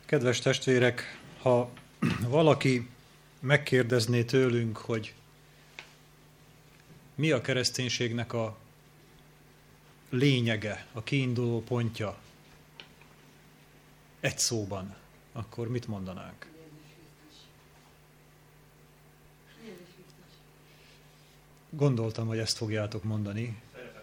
Kedves testvérek, ha valaki megkérdezné tőlünk, hogy mi a kereszténységnek a lényege, a kiinduló pontja egy szóban, akkor mit mondanánk? Gondoltam, hogy ezt fogjátok mondani.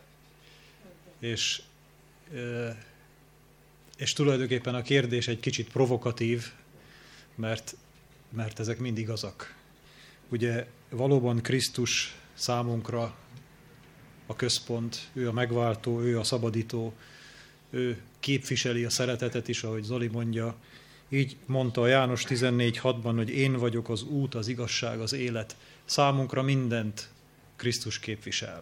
És tulajdonképpen a kérdés egy kicsit provokatív, mert ezek mind igazak. Ugye valóban Krisztus számunkra a központ, ő a megváltó, ő a szabadító, ő képviseli a szeretetet is, ahogy Zoli mondja. Így mondta a János 14.6-ban, hogy én vagyok az út, az igazság, az élet. Számunkra mindent Krisztus képvisel.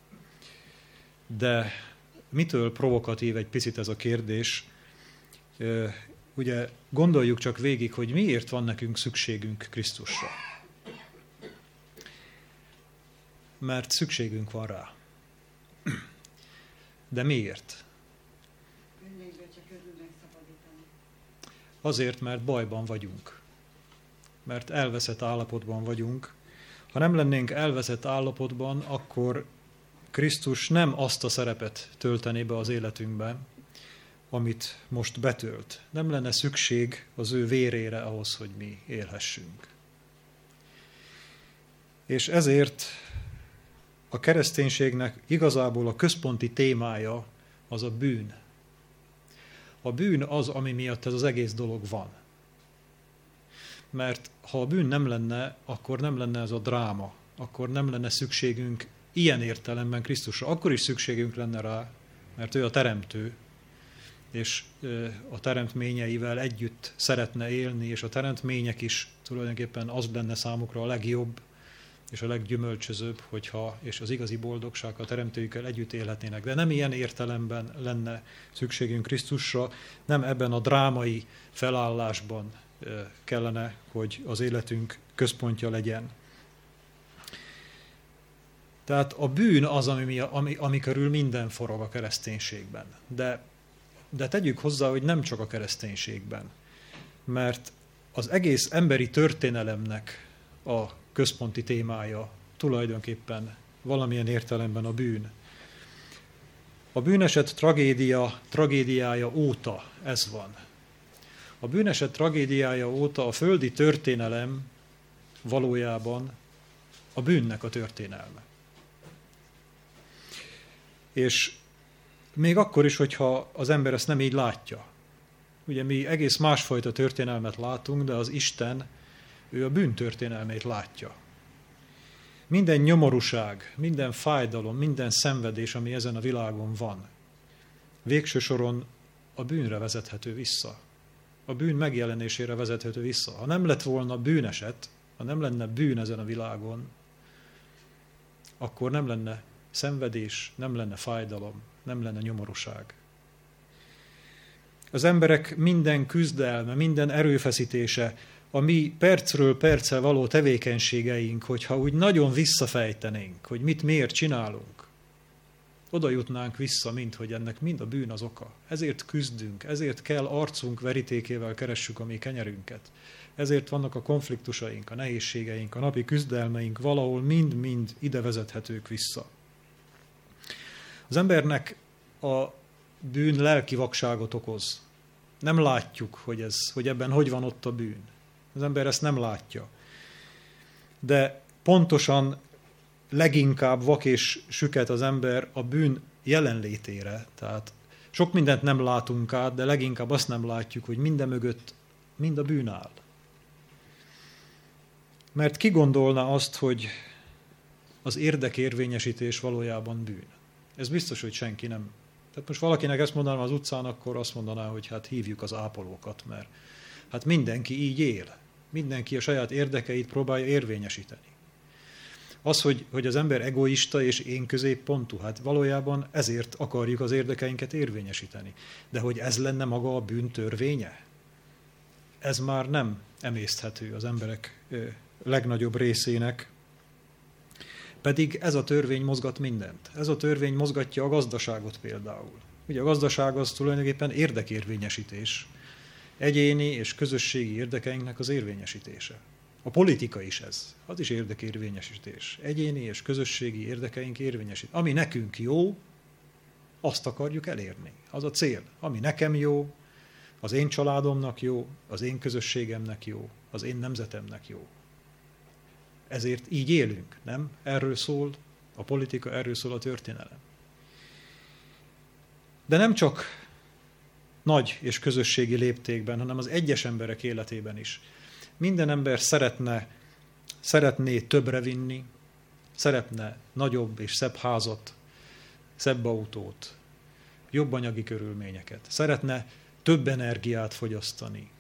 De mitől provokatív egy picit ez a kérdés? Ugye gondoljuk csak végig, hogy miért van nekünk szükségünk Krisztusra. Mert szükségünk van rá. De miért? Azért, mert bajban vagyunk. Mert elveszett állapotban vagyunk. Ha nem lennénk elveszett állapotban, akkor Krisztus nem azt a szerepet töltené be az életünkben, amit most betölt. Nem lenne szükség az ő vérére ahhoz, hogy mi élhessünk. És ezért a kereszténységnek igazából a központi témája az a bűn. A bűn az, ami miatt ez az egész dolog van. Mert ha a bűn nem lenne, akkor nem lenne ez a dráma, akkor nem lenne szükségünk ilyen értelemben Krisztusra. Akkor is szükségünk lenne rá, mert ő a teremtő, és a teremtményeivel együtt szeretne élni, és a teremtmények is tulajdonképpen az lenne számukra a legjobb, és a leggyümölcsözőbb, és az igazi boldogság a teremtőjükkel együtt élhetnének. De nem ilyen értelemben lenne szükségünk Krisztusra, nem ebben a drámai felállásban kellene, hogy az életünk központja legyen. Tehát a bűn az, ami körül minden forog a kereszténységben. De tegyük hozzá, hogy nem csak a kereszténységben, mert az egész emberi történelemnek a központi témája tulajdonképpen valamilyen értelemben a bűn. A bűneset tragédiája óta ez van. A bűneset tragédiája óta a földi történelem valójában a bűnnek a történelme. És még akkor is, hogyha az ember ezt nem így látja. Ugye mi egész másfajta történelmet látunk, de az Isten, ő a bűn történelmét látja. Minden nyomorúság, minden fájdalom, minden szenvedés, ami ezen a világon van, végső soron a bűnre vezethető vissza. A bűn megjelenésére vezethető vissza. Ha nem lett volna bűneset, ha nem lenne bűn ezen a világon, akkor nem lenne szenvedés, nem lenne fájdalom, nem lenne nyomorúság. Az emberek minden küzdelme, minden erőfeszítése, a mi percről percre való tevékenységeink, hogyha úgy nagyon visszafejtenénk, hogy mit miért csinálunk, oda jutnánk vissza, hogy ennek mind a bűn az oka. Ezért küzdünk, ezért kell arcunk verítékével keressük a mi kenyerünket. Ezért vannak a konfliktusaink, a nehézségeink, a napi küzdelmeink, valahol mind-mind ide vezethetők vissza. Az embernek a bűn lelki vakságot okoz. Nem látjuk, hogy ebben hogy van ott a bűn. Az ember ezt nem látja. De pontosan leginkább vak és süket az ember a bűn jelenlétére. Tehát sok mindent nem látunk át, de leginkább azt nem látjuk, hogy minden mögött mind a bűn áll. Mert ki gondolna azt, hogy az érdekérvényesítés valójában bűn? Ez biztos, hogy senki nem. Tehát most valakinek ezt mondanám az utcán, akkor azt mondaná, hogy hát hívjuk az ápolókat, mert hát mindenki így él. Mindenki a saját érdekeit próbálja érvényesíteni. Az, hogy az ember egoista és én középpontú, hát valójában ezért akarjuk az érdekeinket érvényesíteni. De hogy ez lenne maga a bűn törvénye? Ez már nem emészthető az emberek legnagyobb részének. Pedig ez a törvény mozgat mindent. Ez a törvény mozgatja a gazdaságot például. Ugye a gazdaság az tulajdonképpen érdekérvényesítés. egyéni és közösségi érdekeinknek az érvényesítése. A politika is ez, az is érdekérvényesítés. Egyéni és közösségi érdekeink érvényesít. Ami nekünk jó, azt akarjuk elérni. Az a cél. Ami nekem jó, az én családomnak jó, az én közösségemnek jó, az én nemzetemnek jó. Ezért így élünk, nem? Erről szól a politika, erről szól a történelem. De nem csak nagy és közösségi léptékben, hanem az egyes emberek életében is. Minden ember szeretné többre vinni, szeretne nagyobb és szebb házat, szebb autót, jobb anyagi körülményeket, szeretne több energiát fogyasztani,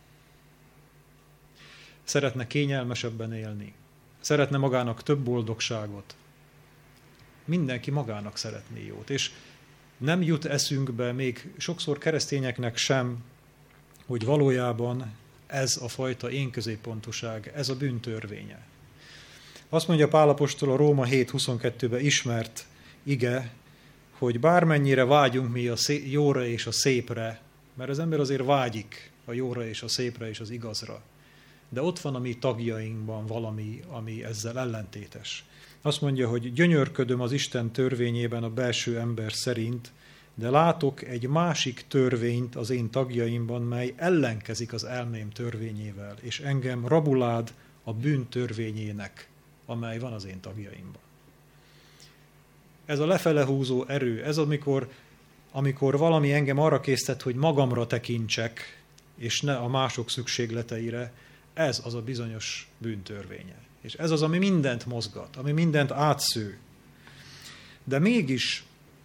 szeretne kényelmesebben élni, szeretne magának több boldogságot. Mindenki magának szeretné jót, és nem jut eszünkbe, még sokszor keresztényeknek sem, hogy valójában ez a fajta énközéppontúság, ez a bűn törvénye. Azt mondja Pál apostol a Róma 7.22-ben ismert ige, hogy bármennyire vágyunk mi a jóra és a szépre, mert az ember azért vágyik a jóra és a szépre és az igazra, de ott van a mi tagjainkban valami, ami ezzel ellentétes. Azt mondja, hogy gyönyörködöm az Isten törvényében a belső ember szerint, de látok egy másik törvényt az én tagjaimban, mely ellenkezik az elmém törvényével, és engem rabulád a bűn törvényének, amely van az én tagjaimban. Ez a lefele húzó erő, ez amikor valami engem arra késztet, hogy magamra tekintsek, és ne a mások szükségleteire, ez az a bizonyos bűntörvénye. És ez az, ami mindent mozgat, ami mindent átsző. De mégis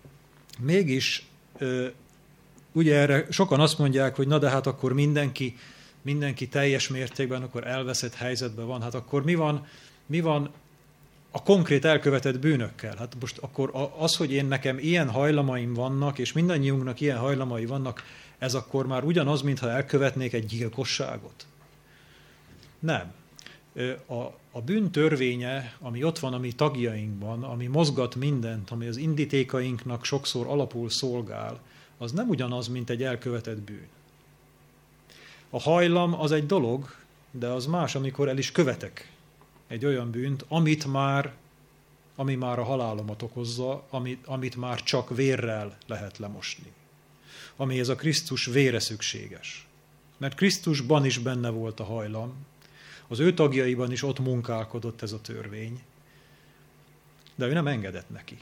ugye erre sokan azt mondják, hogy na de hát akkor mindenki teljes mértékben akkor elveszett helyzetben van, hát akkor mi van a konkrét elkövetett bűnökkel? Hát most akkor az, hogy nekem ilyen hajlamaim vannak, és mindannyiunknak ilyen hajlamai vannak, ez akkor már ugyanaz, mintha elkövetnék egy gyilkosságot? Nem. A bűn törvénye, ami ott van a mi tagjainkban, ami mozgat mindent, ami az indítékainknak sokszor alapul szolgál, az nem ugyanaz, mint egy elkövetett bűn. A hajlam az egy dolog, de az más, amikor el is követek egy olyan bűnt, ami már a halálomat okozza, amit már csak vérrel lehet lemosni. Amihez a Krisztus vére szükséges. Mert Krisztusban is benne volt a hajlam, az ő tagjaiban is ott munkálkodott ez a törvény, de ő nem engedett neki.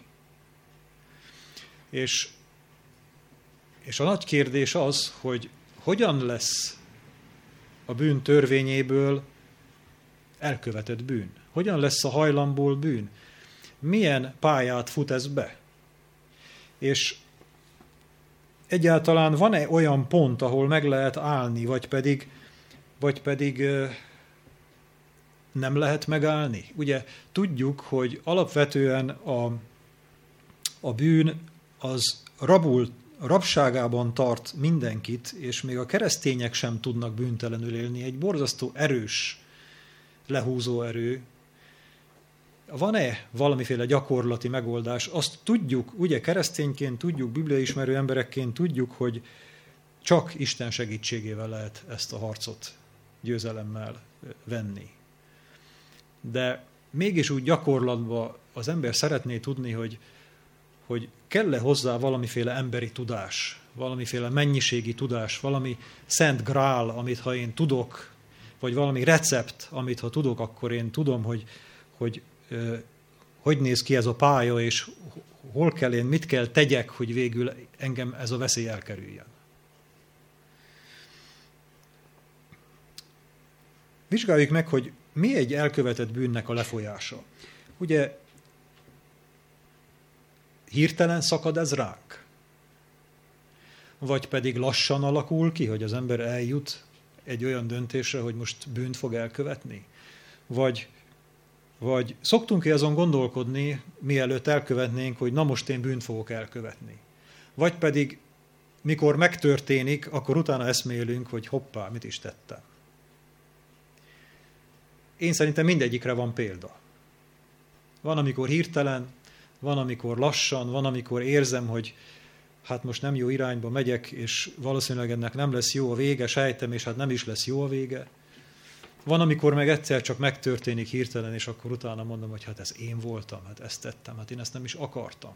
És a nagy kérdés az, hogy hogyan lesz a bűn törvényéből elkövetett bűn? Hogyan lesz a hajlamból bűn? Milyen pályát fut ez be? És egyáltalán van-e olyan pont, ahol meg lehet állni, vagy pedig nem lehet megállni? Ugye tudjuk, hogy alapvetően a bűn az rabságában tart mindenkit, és még a keresztények sem tudnak bűntelenül élni. Egy borzasztó erős lehúzó erő. Van-e valamiféle gyakorlati megoldás? Azt tudjuk, ugye keresztényként tudjuk, bibliaismerő emberekként tudjuk, hogy csak Isten segítségével lehet ezt a harcot győzelemmel venni. De mégis úgy gyakorlatban az ember szeretné tudni, hogy kell-e hozzá valamiféle emberi tudás, valamiféle mennyiségi tudás, valami szent grál, amit ha én tudok, vagy valami recept, amit ha tudok, akkor én tudom, hogy néz ki ez a pálya, és hol kell én, mit kell tegyek, hogy végül engem ez a veszély elkerüljön. Vizsgáljuk meg, hogy mi egy elkövetett bűnnek a lefolyása. Ugye hirtelen szakad ez ránk? Vagy pedig lassan alakul ki, hogy az ember eljut egy olyan döntésre, hogy most bűnt fog elkövetni? Vagy szoktunk-e azon gondolkodni, mielőtt elkövetnénk, hogy na most én bűnt fogok elkövetni? Vagy pedig mikor megtörténik, akkor utána eszmélünk, hogy hoppá, mit is tettem. Én szerintem mindegyikre van példa. Van, amikor hirtelen, van, amikor lassan, van, amikor érzem, hát most nem jó irányba megyek, és valószínűleg ennek nem lesz jó a vége, sejtem, és hát nem is lesz jó a vége. Van, amikor meg egyszer csak megtörténik hirtelen, és akkor utána mondom, hogy hát ez én voltam, hát ezt tettem, hát én ezt nem is akartam.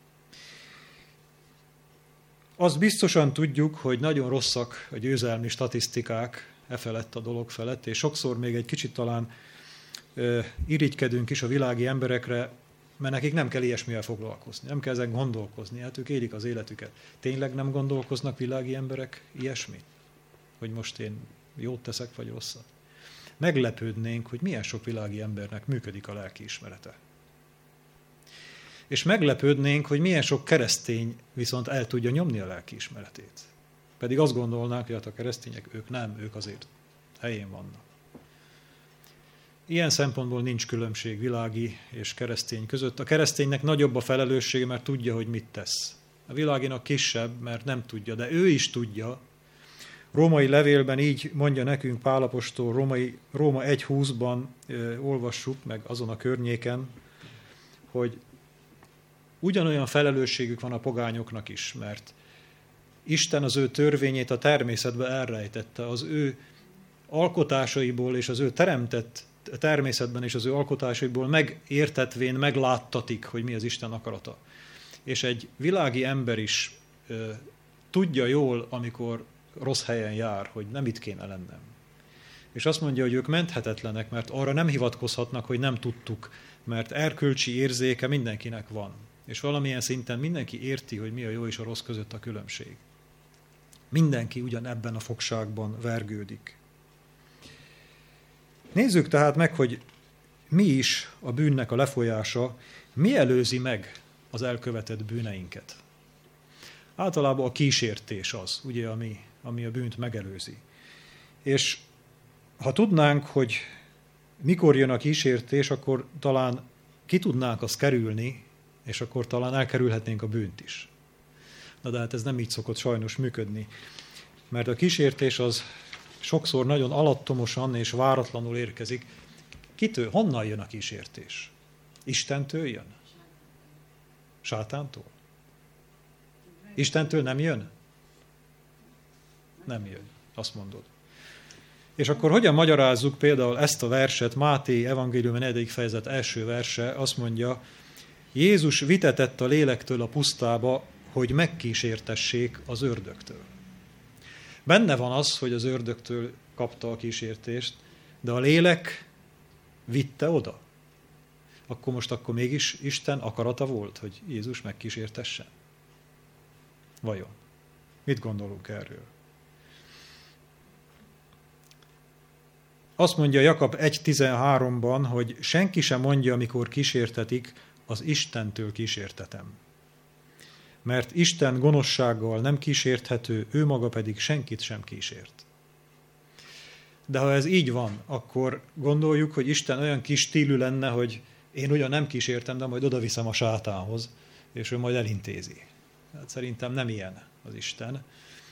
Azt biztosan tudjuk, hogy nagyon rosszak a győzelmi statisztikák felett a dolog felett, és sokszor még egy kicsit talán irigykedünk is a világi emberekre, mert nekik nem kell ilyesmivel foglalkozni, nem kell ezen gondolkozni, hát ők élik az életüket. Tényleg nem gondolkoznak világi emberek ilyesmit? Hogy most én jót teszek, vagy rosszat? Meglepődnénk, hogy milyen sok világi embernek működik a lelkiismerete. És meglepődnénk, hogy milyen sok keresztény viszont el tudja nyomni a lelkiismeretét. Pedig azt gondolnánk, hogy hát a keresztények, ők azért helyén vannak. Ilyen szempontból nincs különbség világi és keresztény között. A kereszténynek nagyobb a felelőssége, mert tudja, hogy mit tesz. A világinak kisebb, mert nem tudja, de ő is tudja. Római levélben így mondja nekünk Pál apostol, Róma 1.20-ban olvassuk meg azon a környéken, hogy ugyanolyan felelősségük van a pogányoknak is, mert Isten az ő törvényét a természetbe elrejtette, az ő alkotásaiból és az ő teremtett természetben és az ő alkotásaiból megértetvén megláttatik, hogy mi az Isten akarata. És egy világi ember is tudja jól, amikor rossz helyen jár, hogy nem itt kéne lennem. És azt mondja, hogy ők menthetetlenek, mert arra nem hivatkozhatnak, hogy nem tudtuk, mert erkölcsi érzéke mindenkinek van. És valamilyen szinten mindenki érti, hogy mi a jó és a rossz között a különbség. Mindenki ugyanebben a fogságban vergődik. Nézzük tehát meg, hogy mi is a bűnnek a lefolyása, mi előzi meg az elkövetett bűneinket. Általában a kísértés az, ugye, ami a bűnt megelőzi. És ha tudnánk, hogy mikor jön a kísértés, akkor talán ki tudnánk azt kerülni, és akkor talán elkerülhetnénk a bűnt is. Na de hát ez nem így szokott sajnos működni, mert a kísértés az sokszor nagyon alattomosan és váratlanul érkezik. Honnan jön a kísértés? Istentől jön? Sátántól? Istentől nem jön? Nem jön, azt mondod. És akkor hogyan magyarázzuk például ezt a verset, Máté evangélium 4. fejezet első verse, azt mondja, Jézus vitetett a lélektől a pusztába, hogy megkísértessék az ördögtől. Benne van az, hogy az ördögtől kapta a kísértést, de a lélek vitte oda. Akkor mégis Isten akarata volt, hogy Jézus megkísértessen? Vajon? Mit gondolunk erről? Azt mondja Jakab 1.13-ban, hogy senki sem mondja, amikor kísértetik, az Istentől kísértetem. Mert Isten gonoszsággal nem kísérthető, ő maga pedig senkit sem kísért. De ha ez így van, akkor gondoljuk, hogy Isten olyan kis stílű lenne, hogy én ugyan nem kísértem, de majd odaviszem a sátánhoz, és ő majd elintézi. Hát szerintem nem ilyen az Isten.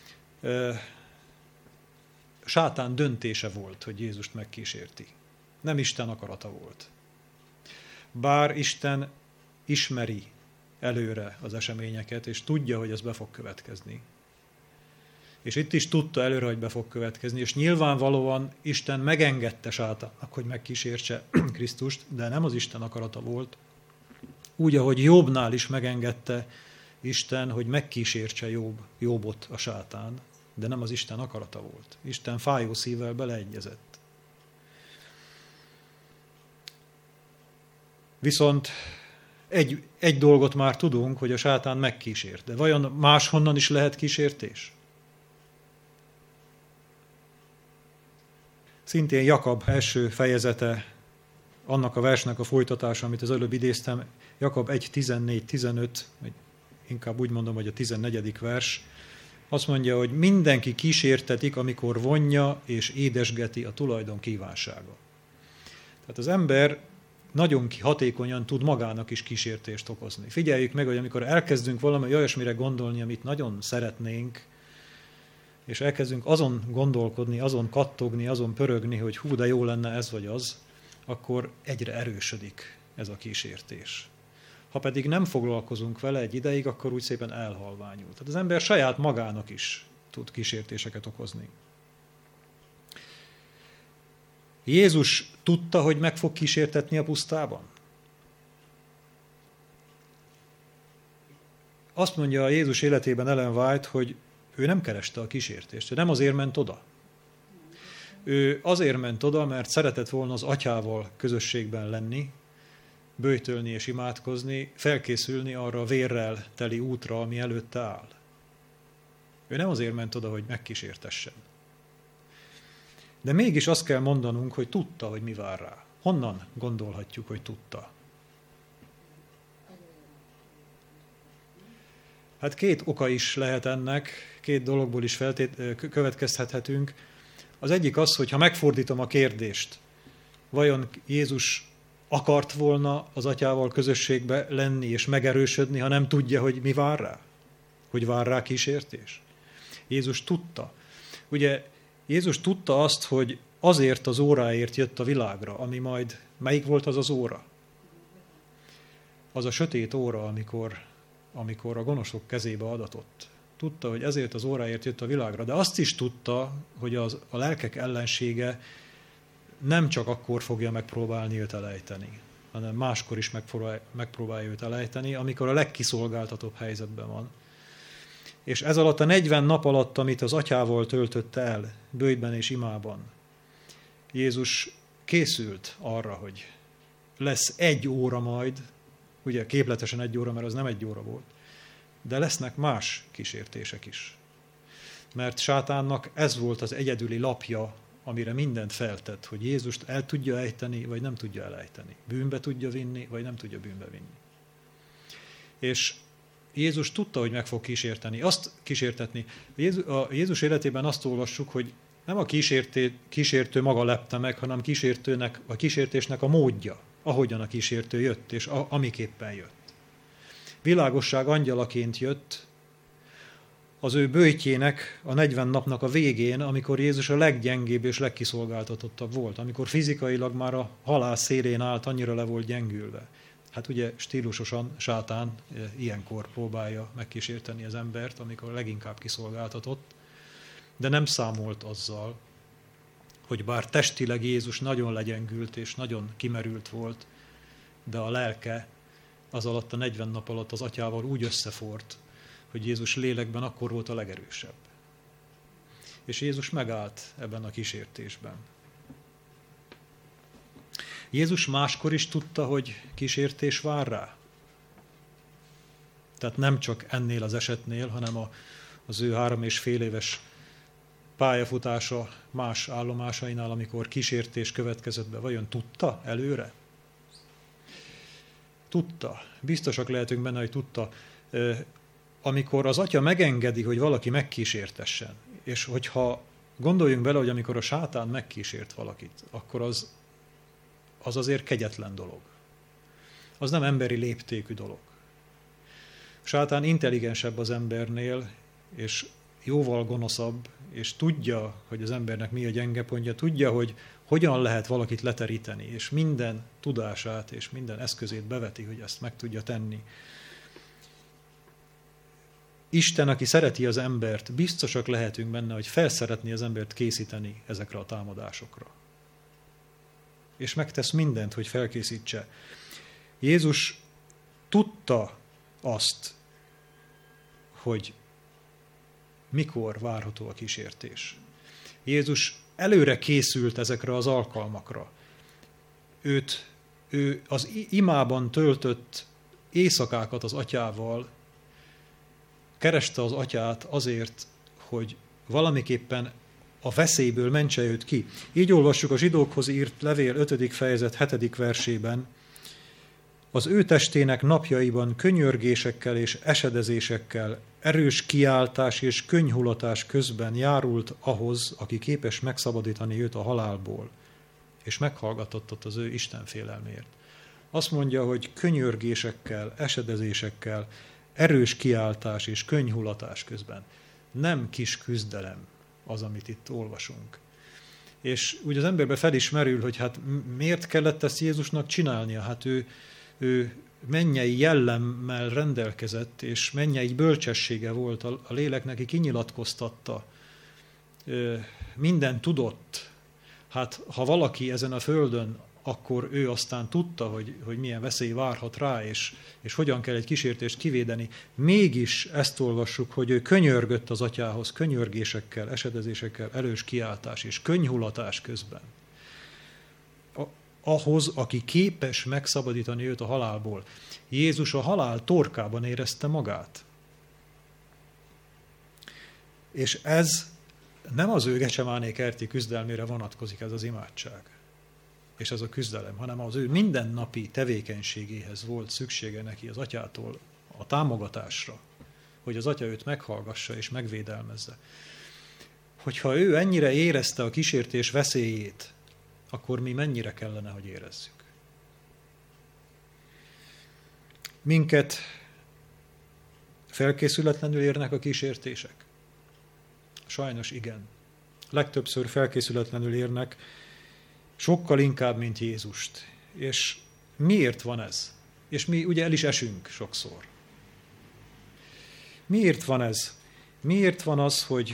Sátán döntése volt, hogy Jézust megkísérti. Nem Isten akarata volt. Bár Isten ismeri előre az eseményeket, és tudja, hogy ez be fog következni. És itt is tudta előre, hogy be fog következni, és nyilvánvalóan Isten megengedte Sátánnak, hogy megkísértse Krisztust, de nem az Isten akarata volt. Úgy, ahogy Jobbnál is megengedte Isten, hogy megkísértse Jobbot a Sátán, de nem az Isten akarata volt. Isten fájó szívvel beleegyezett. Viszont egy dolgot már tudunk, hogy a Sátán megkísért. De vajon máshonnan is lehet kísértés? Szintén Jakab első fejezete, annak a versnek a folytatása, amit az előbb idéztem, Jakab 1.14-15, inkább úgy mondom, hogy a 14. vers, azt mondja, hogy mindenki kísértetik, amikor vonja és édesgeti a tulajdon kívánsága. Tehát az ember nagyon hatékonyan tud magának is kísértést okozni. Figyeljük meg, hogy amikor elkezdünk valami olyasmire gondolni, amit nagyon szeretnénk, és elkezdünk azon gondolkodni, azon kattogni, azon pörögni, hogy hú, de jó lenne ez vagy az, akkor egyre erősödik ez a kísértés. Ha pedig nem foglalkozunk vele egy ideig, akkor úgy szépen elhalványul. Tehát az ember saját magának is tud kísértéseket okozni. Jézus tudta, hogy meg fog kísértetni a pusztában? Azt mondja a Jézus életében Ellen White, hogy ő nem kereste a kísértést, ő nem azért ment oda. Ő azért ment oda, mert szeretett volna az atyával közösségben lenni, böjtölni és imádkozni, felkészülni arra a vérrel teli útra, ami előtte áll. Ő nem azért ment oda, hogy megkísértessen. De mégis azt kell mondanunk, hogy tudta, hogy mi vár rá. Honnan gondolhatjuk, hogy tudta? Hát két oka is lehet ennek, két dologból is következtethetünk. Az egyik az, hogy ha megfordítom a kérdést, vajon Jézus akart volna az atyával közösségbe lenni és megerősödni, ha nem tudja, hogy mi vár rá? Hogy vár rá kísértés? Jézus tudta. Ugye Jézus tudta azt, hogy azért az óráért jött a világra, ami majd, melyik volt az az óra? Az a sötét óra, amikor a gonoszok kezébe adatott. Tudta, hogy ezért az óráért jött a világra, de azt is tudta, hogy a lelkek ellensége nem csak akkor fogja megpróbálni őt elejteni, hanem máskor is megpróbálja őt elejteni, amikor a legkiszolgáltatóbb helyzetben van. És ez alatt a 40 nap alatt, amit az atyával töltötte el, böjtben és imában, Jézus készült arra, hogy lesz egy óra majd, ugye képletesen egy óra, mert az nem egy óra volt, de lesznek más kísértések is. Mert sátánnak ez volt az egyedüli lapja, amire mindent feltett, hogy Jézust el tudja ejteni, vagy nem tudja elejteni. Bűnbe tudja vinni, vagy nem tudja bűnbe vinni. És Jézus tudta, hogy meg fog kísértetni. A Jézus életében azt olvassuk, hogy nem a kísértő maga lepte meg, hanem a kísértésnek a módja, ahogyan a kísértő jött, és amiképpen jött. Világosság angyalaként jött az ő böjtjének a 40 napnak a végén, amikor Jézus a leggyengébb és legkiszolgáltatottabb volt, amikor fizikailag már a halál szélén állt, annyira le volt gyengülve. Hát ugye stílusosan sátán ilyenkor próbálja megkísérteni az embert, amikor leginkább kiszolgáltatott, de nem számolt azzal, hogy bár testileg Jézus nagyon legyengült és nagyon kimerült volt, de a lelke az alatt a 40 nap alatt az atyával úgy összefort, hogy Jézus lélekben akkor volt a legerősebb. És Jézus megállt ebben a kísértésben. Jézus máskor is tudta, hogy kísértés vár rá. Tehát nem csak ennél az esetnél, hanem az ő 3,5 éves pályafutása más állomásainál, amikor kísértés következett be. Vajon tudta előre? Tudta. Biztosak lehetünk benne, hogy tudta. Amikor az atya megengedi, hogy valaki megkísértessen, és hogyha gondoljunk bele, hogy amikor a sátán megkísért valakit, akkor az azért kegyetlen dolog. Az nem emberi léptékű dolog. A sátán intelligensebb az embernél, és jóval gonoszabb, és tudja, hogy az embernek mi a gyenge pontja, tudja, hogy hogyan lehet valakit leteríteni, és minden tudását és minden eszközét beveti, hogy ezt meg tudja tenni. Isten, aki szereti az embert, biztosak lehetünk benne, hogy felszeretné az embert készíteni ezekre a támadásokra. És megtesz mindent, hogy felkészítse. Jézus tudta azt, hogy mikor várható a kísértés. Jézus előre készült ezekre az alkalmakra. Ő az imában töltött éjszakákat az atyával, kereste az atyát azért, hogy valamiképpen a veszélyből mentse őt ki. Így olvassuk a zsidókhoz írt levél 5. fejezet 7. versében. Az ő testének napjaiban könyörgésekkel és esedezésekkel, erős kiáltás és könnyhulatás közben járult ahhoz, aki képes megszabadítani őt a halálból, és meghallgatott az ő istenfélelmért. Azt mondja, hogy könyörgésekkel, esedezésekkel, erős kiáltás és könnyhulatás közben. Nem kis küzdelem az, amit itt olvasunk. És úgy az emberbe fel is merül, hogy hát miért kellett ezt Jézusnak csinálnia? Hát ő ő mennyei jellemmel rendelkezett, és mennyei bölcsessége volt, a lélek neki kinyilatkoztatta, minden tudott. Hát ha valaki ezen a földön, akkor ő aztán tudta, hogy milyen veszély várhat rá, és hogyan kell egy kísértést kivédeni. Mégis ezt olvassuk, hogy ő könyörgött az atyához, könyörgésekkel, esedezésekkel, erős kiáltás és könnyhulatás közben. Ahhoz, aki képes megszabadítani őt a halálból. Jézus a halál torkában érezte magát. És ez nem az ő Gecsemáné kerti küzdelmére vonatkozik ez az imádság, és ez a küzdelem, hanem az ő mindennapi tevékenységéhez volt szüksége neki az atyától a támogatásra, hogy az atya őt meghallgassa és megvédelmezze. Hogyha ő ennyire érezte a kísértés veszélyét, akkor mi mennyire kellene, hogy érezzük. Minket felkészületlenül érnek a kísértések? Sajnos igen. Legtöbbször felkészületlenül érnek, sokkal inkább, mint Jézust. És miért van ez? És mi ugye el is esünk sokszor. Miért van ez? Miért van az, hogy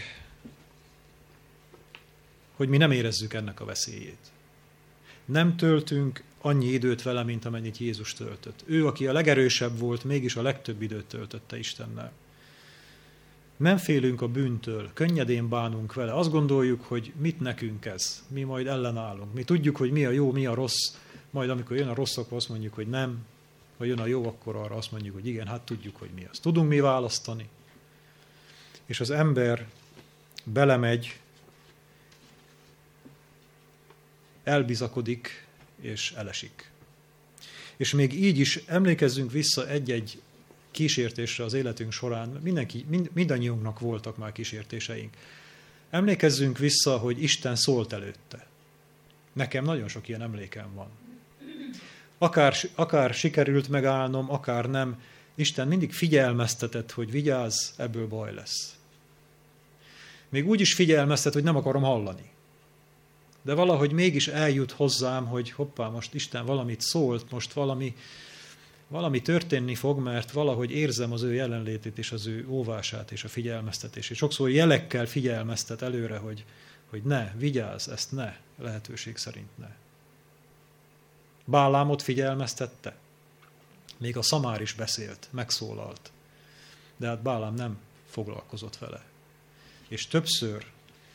mi nem érezzük ennek a veszélyét? Nem töltünk annyi időt vele, mint amennyit Jézus töltött. Ő, aki a legerősebb volt, mégis a legtöbb időt töltötte Istennel. Nem félünk a bűntől, könnyedén bánunk vele. Azt gondoljuk, hogy mit nekünk ez, mi majd ellenállunk. Mi tudjuk, hogy mi a jó, mi a rossz, majd amikor jön a rossz, akkor azt mondjuk, hogy nem, ha jön a jó, akkor arra azt mondjuk, hogy igen, hát tudjuk, hogy mi az. Tudunk mi választani. És az ember belemegy, elbizakodik és elesik. És még így is emlékezzünk vissza egy-egy kísértésre az életünk során, mindannyiunknak voltak már kísértéseink. Emlékezzünk vissza, hogy Isten szólt előtte. Nekem nagyon sok ilyen emlékem van. Akár sikerült megállnom, akár nem, Isten mindig figyelmeztetett, hogy vigyázz, ebből baj lesz. Még úgy is figyelmeztet, hogy nem akarom hallani. De valahogy mégis eljut hozzám, hogy hoppá, most Isten valamit szólt, most valami történni fog, mert valahogy érzem az ő jelenlétét és az ő óvását és a figyelmeztetését. Sokszor jelekkel figyelmeztet előre, hogy ne, vigyázz, ezt ne, lehetőség szerint ne. Bálámot figyelmeztette. Még a szamár is beszélt, megszólalt. De hát Bálám nem foglalkozott vele. És többször,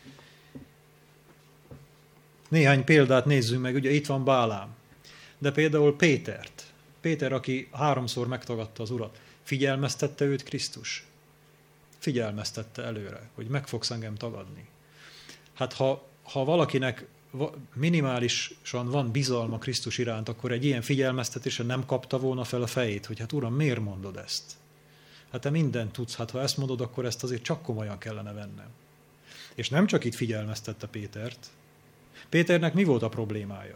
néhány példát nézzünk meg, ugye itt van Bálám, de például Péter, aki 3-szor megtagadta az Urat, figyelmeztette őt Krisztus? Figyelmeztette előre, hogy meg fogsz engem tagadni. Hát ha valakinek minimálisan van bizalma Krisztus iránt, akkor egy ilyen figyelmeztetése nem kapta volna fel a fejét, hogy hát Uram, miért mondod ezt? Hát te mindent tudsz, hát ha ezt mondod, akkor ezt azért csak komolyan kellene vennem. És nem csak itt figyelmeztette Pétert. Péternek mi volt a problémája?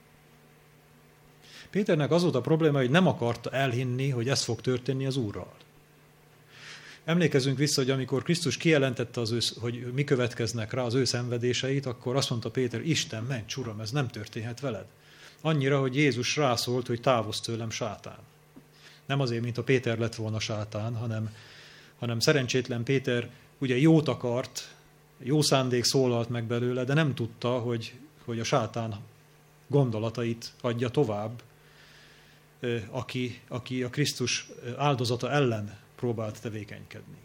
Péternek az volt a probléma, hogy nem akarta elhinni, hogy ez fog történni az Úrral. Emlékezzünk vissza, hogy amikor Krisztus kijelentette, hogy mi következnek rá az ő szenvedéseit, akkor azt mondta Péter, Isten, ments, Uram, ez nem történhet veled. Annyira, hogy Jézus rászólt, hogy távozz tőlem, sátán. Nem azért, mint a Péter lett volna sátán, hanem szerencsétlen Péter ugye jót akart, jó szándék szólalt meg belőle, de nem tudta, hogy a sátán gondolatait adja tovább, aki a Krisztus áldozata ellen próbált tevékenykedni.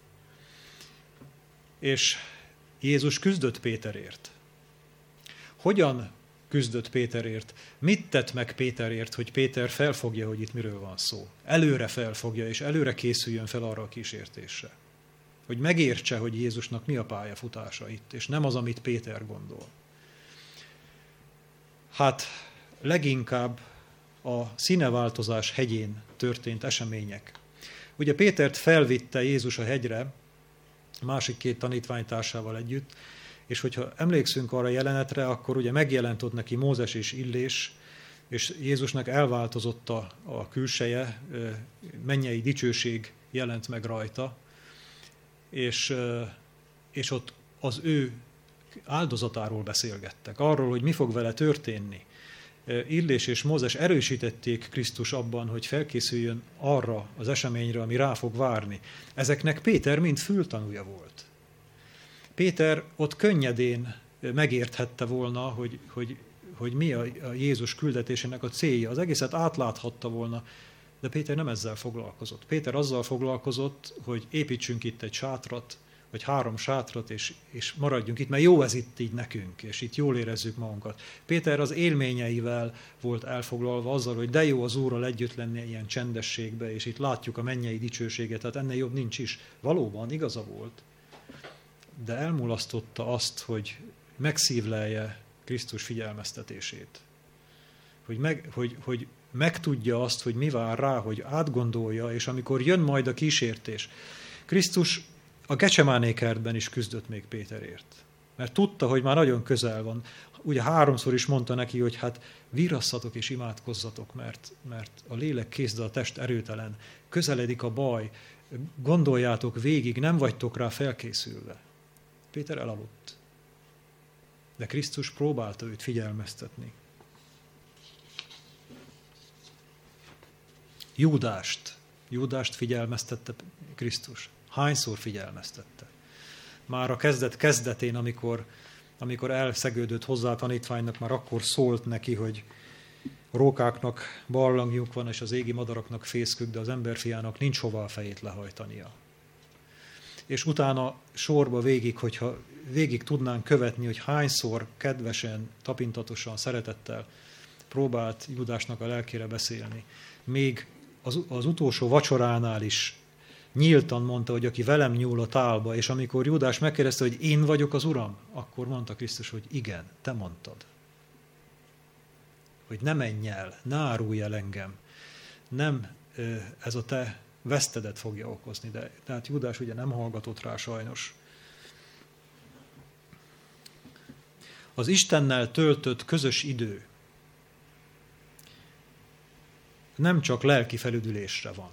És Jézus küzdött Péterért. Hogyan küzdött Péterért? Mit tett meg Péterért, hogy Péter felfogja, hogy itt miről van szó? Előre felfogja, és előre készüljön fel arra a kísértésre. Hogy megértse, hogy Jézusnak mi a pályafutása itt, és nem az, amit Péter gondol. Hát leginkább a színeváltozás hegyén történt események. Ugye Pétert felvitte Jézus a hegyre, másik 2 tanítványtársával együtt, és hogyha emlékszünk arra a jelenetre, akkor ugye megjelent ott neki Mózes és Illés, és Jézusnak elváltozott a külseje, mennyei dicsőség jelent meg rajta, és ott az ő áldozatáról beszélgettek, arról, hogy mi fog vele történni. Illés és Mózes erősítették Krisztus abban, hogy felkészüljön arra az eseményre, ami rá fog várni. Ezeknek Péter mind fültanúja volt. Péter ott könnyedén megérthette volna, hogy mi a Jézus küldetésének a célja. Az egészet átláthatta volna, de Péter nem ezzel foglalkozott. Péter azzal foglalkozott, hogy építsünk itt egy sátrat, vagy 3 sátrat, és maradjunk itt, mert jó ez itt így nekünk, és itt jól érezzük magunkat. Péter az élményeivel volt elfoglalva azzal, hogy de jó az Úrral együtt lenni ilyen csendességbe, és itt látjuk a mennyei dicsőséget, tehát ennél jobb nincs is. Valóban igaza volt, de elmulasztotta azt, hogy megszívlelje Krisztus figyelmeztetését. Hogy megtudja azt, hogy mi vár rá, hogy átgondolja, és amikor jön majd a kísértés. Krisztus a Gecsemáné kertben is küzdött még Péterért. Mert tudta, hogy már nagyon közel van. Ugye 3-szor is mondta neki, hogy hát virasszatok és imádkozzatok, mert a lélek kész, de a test erőtelen. Közeledik a baj, gondoljátok végig, nem vagytok rá felkészülve. Péter elaludt. De Krisztus próbálta őt figyelmeztetni. Júdást figyelmeztette Krisztus. Hányszor figyelmeztette? Már a kezdetén, amikor elszegődött hozzá a tanítványnak, már akkor szólt neki, hogy rókáknak barlangjuk van, és az égi madaraknak fészkük, de az emberfiának nincs hová a fejét lehajtania. És utána sorba végig, hogyha végig tudnánk követni, hogy hányszor kedvesen, tapintatosan, szeretettel próbált Júdásnak a lelkére beszélni. Még az utolsó vacsoránál is nyíltan mondta, hogy aki velem nyúl a tálba, és amikor Júdás megkérdezte, hogy én vagyok az Uram, akkor mondta Krisztus, hogy igen, te mondtad. Hogy ne menj el, ne árulj el engem. Nem ez a te vesztedet fogja okozni, de hát Júdás ugye nem hallgatott rá sajnos. Az Istennel töltött közös idő nem csak lelki felüdülésre van,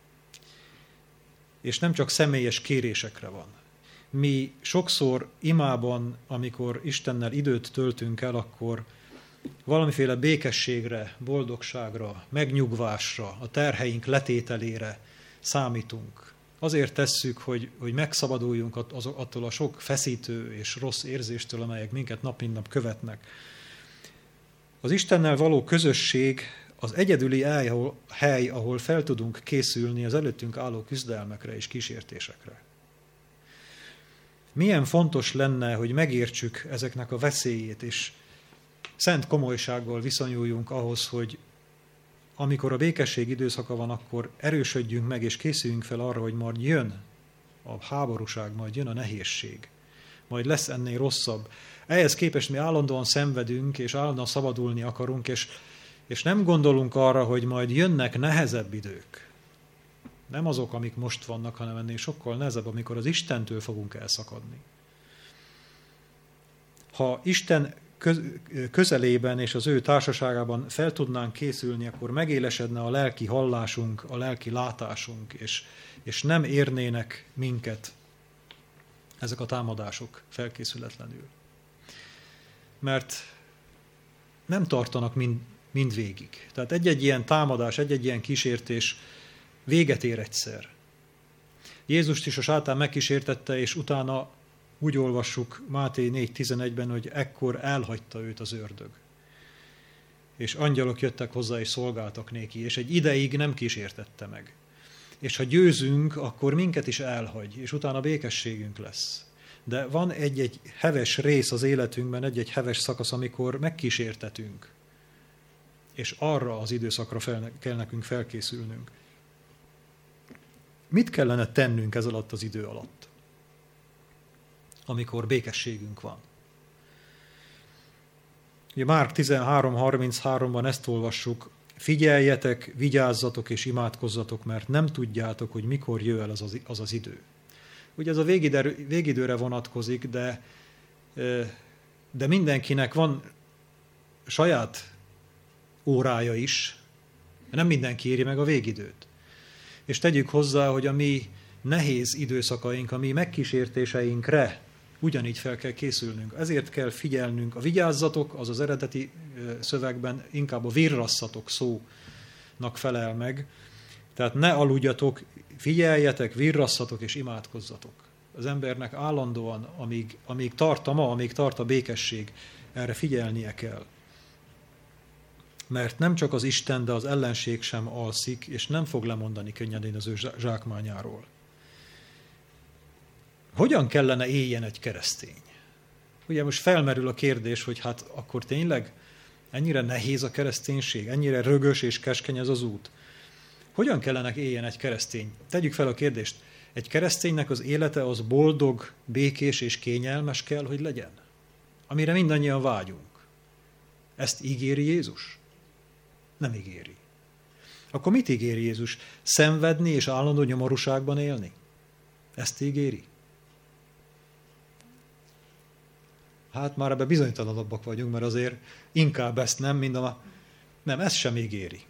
és nem csak személyes kérésekre van. Mi sokszor imában, amikor Istennel időt töltünk el, akkor valamiféle békességre, boldogságra, megnyugvásra, a terheink letételére számítunk. Azért tesszük, hogy megszabaduljunk attól a sok feszítő és rossz érzéstől, amelyek minket nap mint nap követnek. Az Istennel való közösség az egyedüli hely, ahol fel tudunk készülni az előttünk álló küzdelmekre és kísértésekre. Milyen fontos lenne, hogy megértsük ezeknek a veszélyét, és szent komolysággal viszonyuljunk ahhoz, hogy amikor a békesség időszaka van, akkor erősödjünk meg, és készüljünk fel arra, hogy majd jön a háborúság, majd jön a nehézség, majd lesz ennél rosszabb. Ehhez képest mi állandóan szenvedünk, és állandóan szabadulni akarunk, és nem gondolunk arra, hogy majd jönnek nehezebb idők. Nem azok, amik most vannak, hanem ennél sokkal nehezebb, amikor az Istentől fogunk elszakadni. Ha Isten közelében és az ő társaságában fel tudnánk készülni, akkor megélesedne a lelki hallásunk, a lelki látásunk, és nem érnének minket ezek a támadások felkészületlenül. Mert nem tartanak mindvégig. Tehát egy-egy ilyen támadás, egy-egy ilyen kísértés véget ér egyszer. Jézust is a sátán megkísértette, és utána úgy olvassuk Máté 4.11-ben, hogy ekkor elhagyta őt az ördög. És angyalok jöttek hozzá, és szolgáltak néki, és egy ideig nem kísértette meg. És ha győzünk, akkor minket is elhagy, és utána békességünk lesz. De van egy-egy heves rész az életünkben, egy-egy heves szakasz, amikor megkísértetünk. És arra az időszakra kell nekünk felkészülnünk. Mit kellene tennünk ez alatt az idő alatt, amikor békességünk van? Ugye Márk 13.33-ban ezt olvassuk, figyeljetek, vigyázzatok és imádkozzatok, mert nem tudjátok, hogy mikor jöjj el az az idő. Ugye ez a végidőre vonatkozik, de mindenkinek van saját órája is, nem mindenki éri meg a végidőt. És tegyük hozzá, hogy a mi nehéz időszakaink, a mi megkísértéseinkre ugyanígy fel kell készülnünk. Ezért kell figyelnünk. A vigyázzatok, az az eredeti szövegben inkább a virrasszatok szónak felel meg. Tehát ne aludjatok, figyeljetek, virrasszatok és imádkozzatok. Az embernek állandóan, amíg tart a ma, amíg tart a békesség, erre figyelnie kell. Mert nem csak az Isten, de az ellenség sem alszik, és nem fog lemondani könnyedén az ő zsákmányáról. Hogyan kellene éljen egy keresztény? Ugye most felmerül a kérdés, hogy hát akkor tényleg ennyire nehéz a kereszténység, ennyire rögös és keskeny ez az út. Hogyan kellene éljen egy keresztény? Tegyük fel a kérdést. Egy kereszténynek az élete az boldog, békés és kényelmes kell, hogy legyen? Amire mindannyian vágyunk. Ezt ígéri Jézus? Nem ígéri. Akkor mit ígéri Jézus? Szenvedni és állandó nyomorúságban élni? Ezt ígéri? Hát már ebben bizonytalanabbak vagyunk, mert azért inkább ezt nem, Nem, ezt sem ígéri.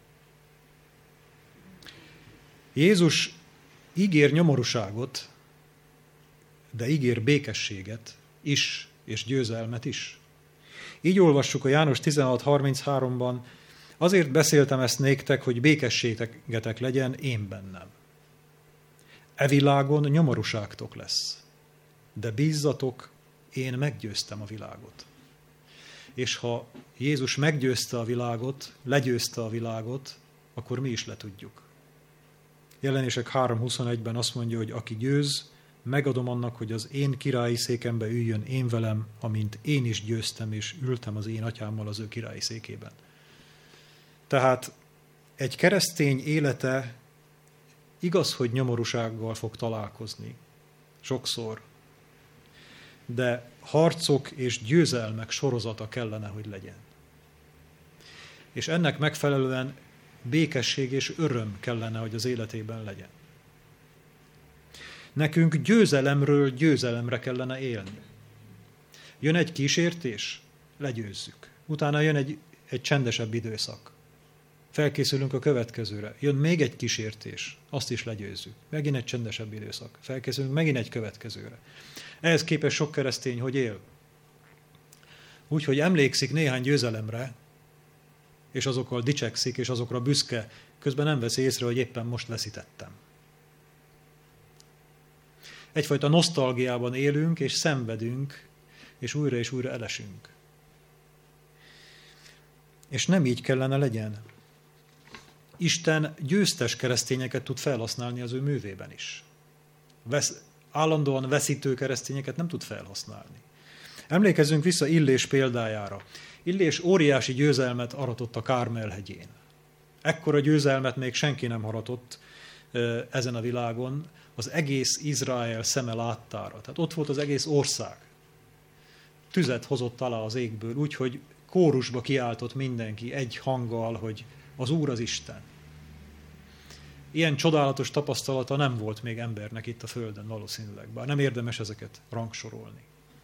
Jézus ígér nyomorúságot, de ígér békességet is, és győzelmet is. Így olvassuk a János 16:33-ban, azért beszéltem ezt néktek, hogy békességetek legyen én bennem. E világon nyomorúságtok lesz, de bízzatok, én meggyőztem a világot. És ha Jézus meggyőzte a világot, legyőzte a világot, akkor mi is le tudjuk. Jelenések 3:21-ben azt mondja, hogy aki győz, megadom annak, hogy az én királyi székembe üljön én velem, amint én is győztem, és ültem az én atyámmal az ő királyi székében. Tehát egy keresztény élete igaz, hogy nyomorúsággal fog találkozni. Sokszor. De harcok és győzelmek sorozata kellene, hogy legyen. És ennek megfelelően békesség és öröm kellene, hogy az életében legyen. Nekünk győzelemről győzelemre kellene élni. Jön egy kísértés, legyőzzük. Utána jön egy csendesebb időszak. Felkészülünk a következőre. Jön még egy kísértés, azt is legyőzzük. Megint egy csendesebb időszak. Felkészülünk megint egy következőre. Ehhez képest sok keresztény hogy él? Úgyhogy emlékszik néhány győzelemre, és azokkal dicsekszik, és azokra büszke, közben nem veszi észre, hogy éppen most veszítettem. Egyfajta nosztalgiában élünk, és szenvedünk, és újra elesünk. És nem így kellene legyen. Isten győztes keresztényeket tud felhasználni az ő művében is. Állandóan veszítő keresztényeket nem tud felhasználni. Emlékezzünk vissza Illés példájára. Illés óriási győzelmet aratott a Kármel-hegyén. Ekkora győzelmet még senki nem aratott ezen a világon, az egész Izrael szeme láttára. Tehát ott volt az egész ország. Tüzet hozott alá az égből, úgyhogy kórusba kiáltott mindenki egy hanggal, hogy az Úr az Isten. Ilyen csodálatos tapasztalata nem volt még embernek itt a Földön valószínűleg, bár nem érdemes ezeket rangsorolni.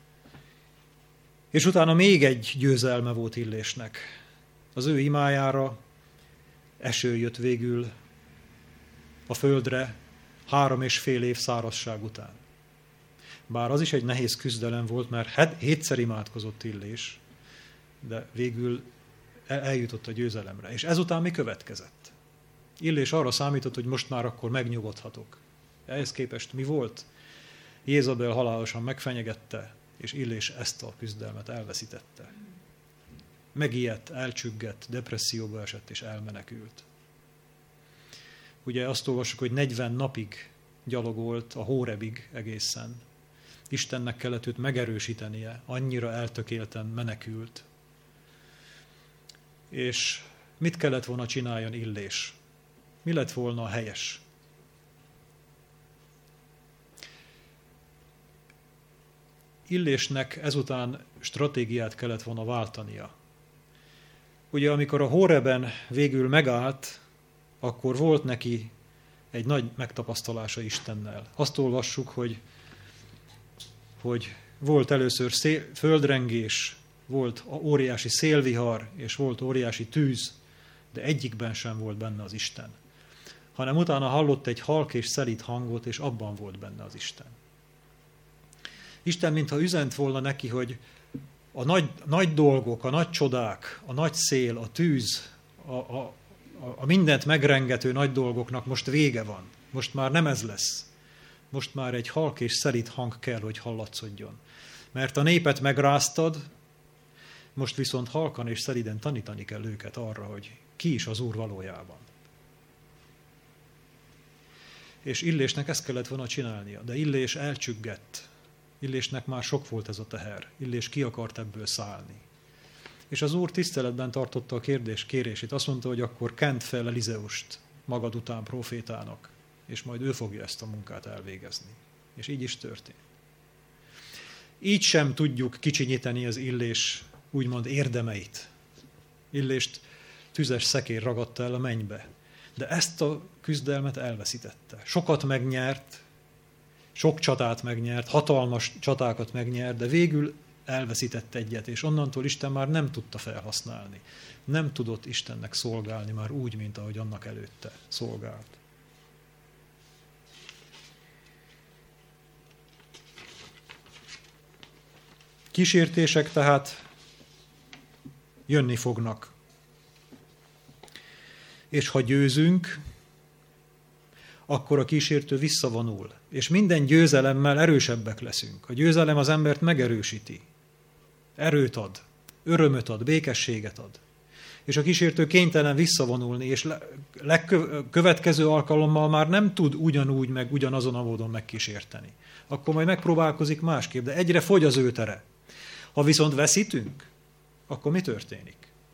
És utána még egy győzelme volt Illésnek. Az ő imájára eső jött végül a földre 3,5 év szárazság után. Bár az is egy nehéz küzdelem volt, mert 7-szer imádkozott Illés, de végül eljutott a győzelemre. És ezután mi következett? Illés arra számított, hogy most már akkor megnyugodhatok. Ehhez képest mi volt? Jézabel halálosan megfenyegette, és Illés ezt a küzdelmet elveszítette. Megijedt, elcsüggett, depresszióba esett, és elmenekült. Ugye azt olvassuk, hogy 40 napig gyalogolt a Hórebig egészen. Istennek kellett őt megerősítenie, annyira eltökélten menekült. És mit kellett volna csináljon Illés? Mi lett volna a helyes? Illésnek ezután stratégiát kellett volna váltania. Ugye amikor a Hóreben végül megállt, akkor volt neki egy nagy megtapasztalása Istennel. Azt olvassuk, hogy volt először földrengés, volt óriási szélvihar, és volt óriási tűz, de egyikben sem volt benne az Isten. Hanem utána hallott egy halk és szelíd hangot, és abban volt benne az Isten. Isten mintha üzent volna neki, hogy a nagy dolgok, a nagy csodák, a nagy szél, a tűz, a mindent megrengető nagy dolgoknak most vége van. Most már nem ez lesz. Most már egy halk és szelíd hang kell, hogy hallatszódjon. Mert a népet megráztad, most viszont halkan és szelíden tanítani kell őket arra, hogy ki is az Úr valójában. És Illésnek ezt kellett volna csinálnia, de Illés elcsüggett. Illésnek már sok volt ez a teher. Illés ki akart ebből szállni. És az Úr tiszteletben tartotta a kérését. Azt mondta, hogy akkor kent fel Elizeust magad után profétának, és majd ő fogja ezt a munkát elvégezni. És így is történt. Így sem tudjuk kicsinyíteni az Illés úgymond érdemeit. Illést tüzes szekér ragadta el a mennybe. De ezt a küzdelmet elveszítette. Sokat megnyert, sok csatát megnyert, hatalmas csatákat megnyert, de végül elveszített egyet, és onnantól Isten már nem tudta felhasználni. Nem tudott Istennek szolgálni már úgy, mint ahogy annak előtte szolgált. Kísértések tehát jönni fognak. És ha győzünk, akkor a kísértő visszavonul, és minden győzelemmel erősebbek leszünk. A győzelem az embert megerősíti, erőt ad, örömöt ad, békességet ad. És a kísértő kénytelen visszavonulni, és következő alkalommal már nem tud ugyanúgy, meg ugyanazon a módon megkísérteni. Akkor majd megpróbálkozik másképp, de egyre fogy az ő tere. Ha viszont veszítünk, akkor mi történik?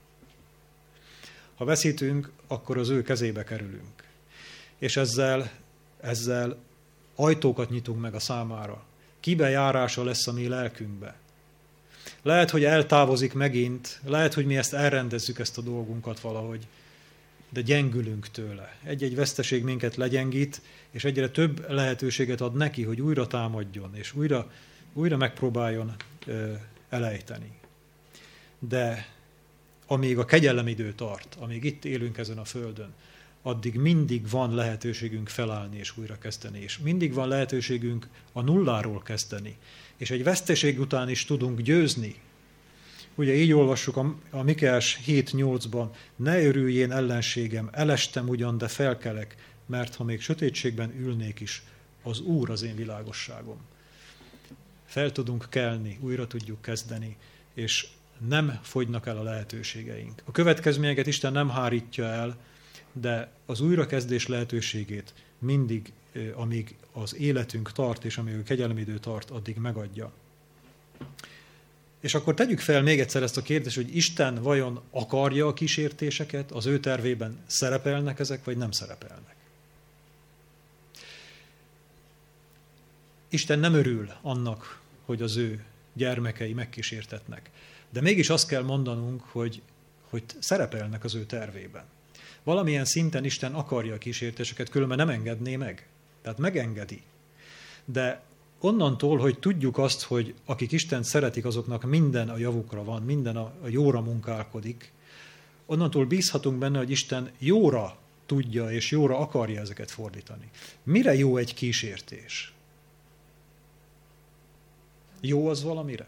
Ha veszítünk, akkor az ő kezébe kerülünk. És ezzel ajtókat nyitunk meg a számára. Kibejárása lesz a mi lelkünkbe. Lehet, hogy eltávozik megint, lehet, hogy mi ezt elrendezzük, ezt a dolgunkat valahogy, de gyengülünk tőle. Egy-egy veszteség minket legyengít, és egyre több lehetőséget ad neki, hogy újra támadjon, és újra megpróbáljon elejteni. De amíg a kegyelemidő tart, amíg itt élünk ezen a földön, addig mindig van lehetőségünk felállni és újra kezdeni, és mindig van lehetőségünk a nulláról kezdeni, és egy veszteség után is tudunk győzni. Ugye így olvassuk a Mikeás 7:8-ban, ne örüljén ellenségem, elestem ugyan, de felkelek, mert ha még sötétségben ülnék is, az Úr az én világosságom. Fel tudunk kelni, újra tudjuk kezdeni, és nem fogynak el a lehetőségeink. A következményeket Isten nem hárítja el, de az újrakezdés lehetőségét mindig, amíg az életünk tart, és amíg a kegyelemidő tart, addig megadja. És akkor tegyük fel még egyszer ezt a kérdést, hogy Isten vajon akarja a kísértéseket, az ő tervében szerepelnek ezek, vagy nem szerepelnek. Isten nem örül annak, hogy az ő gyermekei megkísértetnek. De mégis azt kell mondanunk, hogy szerepelnek az ő tervében. Valamilyen szinten Isten akarja a kísértéseket, különben nem engedné meg. Tehát megengedi. De onnantól, hogy tudjuk azt, hogy akik Istent szeretik, azoknak minden a javukra van, minden a jóra munkálkodik, onnantól bízhatunk benne, hogy Isten jóra tudja és jóra akarja ezeket fordítani. Mire jó egy kísértés? Jó az valamire?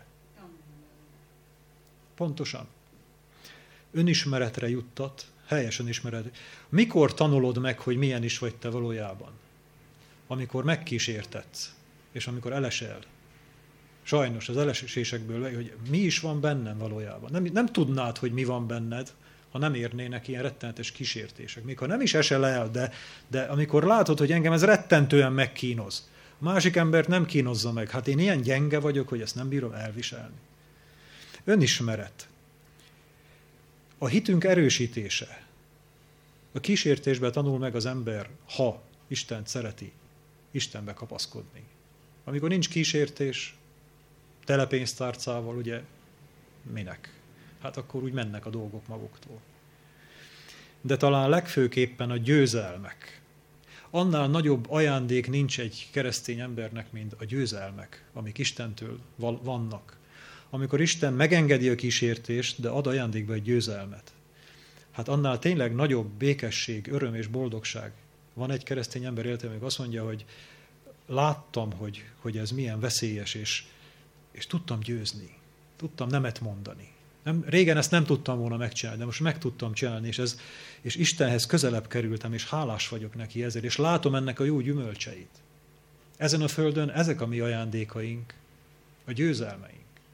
Pontosan. Önismeretre juttat, helyes önismeret. Mikor tanulod meg, hogy milyen is vagy te valójában? Amikor megkísértetsz, és amikor elesel. Sajnos az elesésekből, hogy mi is van bennem valójában. Nem tudnád, hogy mi van benned, ha nem érnének ilyen rettenetes kísértések. Még ha nem is esel el, de amikor látod, hogy engem ez rettentően megkínoz, a másik embert nem kínozza meg. Hát én ilyen gyenge vagyok, hogy ezt nem bírom elviselni. Önismeret. A hitünk erősítése. A kísértésben tanul meg az ember, ha Istent szereti, Istenbe kapaszkodni. Amikor nincs kísértés, telepénztárcával, ugye, minek? Hát akkor úgy mennek a dolgok maguktól. De talán legfőképpen a győzelmek. Annál nagyobb ajándék nincs egy keresztény embernek, mint a győzelmek, amik Istentől vannak. Amikor Isten megengedi a kísértést, de ad ajándékba egy győzelmet. Hát annál tényleg nagyobb békesség, öröm és boldogság. Van egy keresztény ember életében, még azt mondja, hogy láttam, hogy ez milyen veszélyes, És tudtam győzni. Tudtam nemet mondani. Régen ezt nem tudtam volna megcsinálni, de most meg tudtam csinálni, és Istenhez közelebb kerültem, és hálás vagyok neki ezért, és látom ennek a jó gyümölcseit. Ezen a földön ezek a mi ajándékaink, a győzelmeink.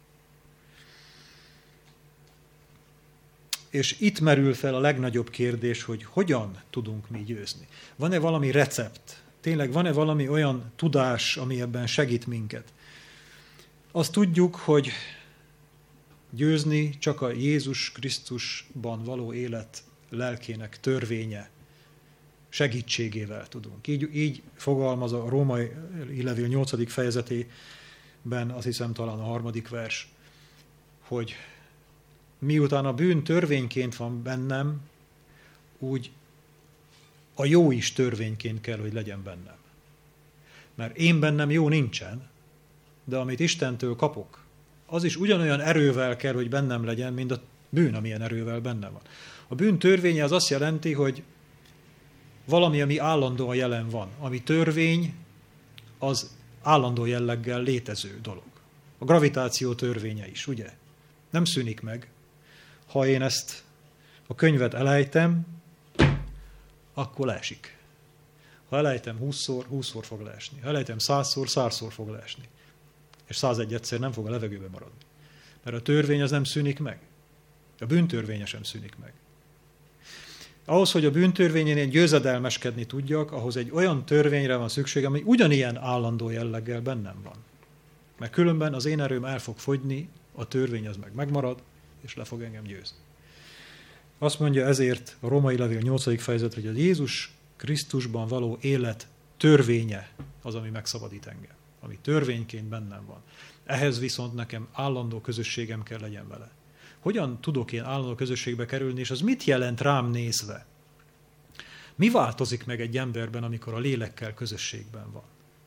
És itt merül fel a legnagyobb kérdés, hogy hogyan tudunk mi győzni. Van-e valami recept? Tényleg van-e valami olyan tudás, ami ebben segít minket? Azt tudjuk, hogy győzni csak a Jézus Krisztusban való élet lelkének törvénye segítségével tudunk. Így fogalmaz a Római levél 8. fejezetében, azt hiszem talán a 3. vers, hogy miután a bűn törvényként van bennem, úgy a jó is törvényként kell, hogy legyen bennem. Mert én bennem jó nincsen, de amit Istentől kapok, az is ugyanolyan erővel kell, hogy bennem legyen, mint a bűn, amilyen erővel bennem van. A bűn törvénye az azt jelenti, hogy valami, ami állandóan jelen van. Ami törvény, az állandó jelleggel létező dolog. A gravitáció törvénye is, ugye? Nem szűnik meg. Ha én ezt a könyvet elejtem, akkor leesik. Ha elejtem 20-szor, 20-szor fog leesni. Ha elejtem 100-szor, 100-szor fog leesni. És 101-szer nem fog a levegőbe maradni. Mert a törvény az nem szűnik meg. A bűntörvénye sem szűnik meg. Ahhoz, hogy a bűntörvényén én győzedelmeskedni tudjak, ahhoz egy olyan törvényre van szükségem, ami ugyanilyen állandó jelleggel bennem van. Mert különben az én erőm el fog fogyni, a törvény az meg megmarad, és le fog engem győzni. Azt mondja ezért a Római levél 8. fejezet, hogy a Jézus Krisztusban való élet törvénye az, ami megszabadít engem. Ami törvényként bennem van. Ehhez viszont nekem állandó közösségem kell legyen vele. Hogyan tudok én állandó közösségbe kerülni, és az mit jelent rám nézve? Mi változik meg egy emberben, amikor a lélekkel közösségben van?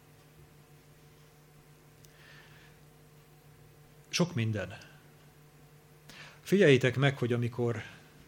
Sok minden. Figyeljétek meg, hogy amikor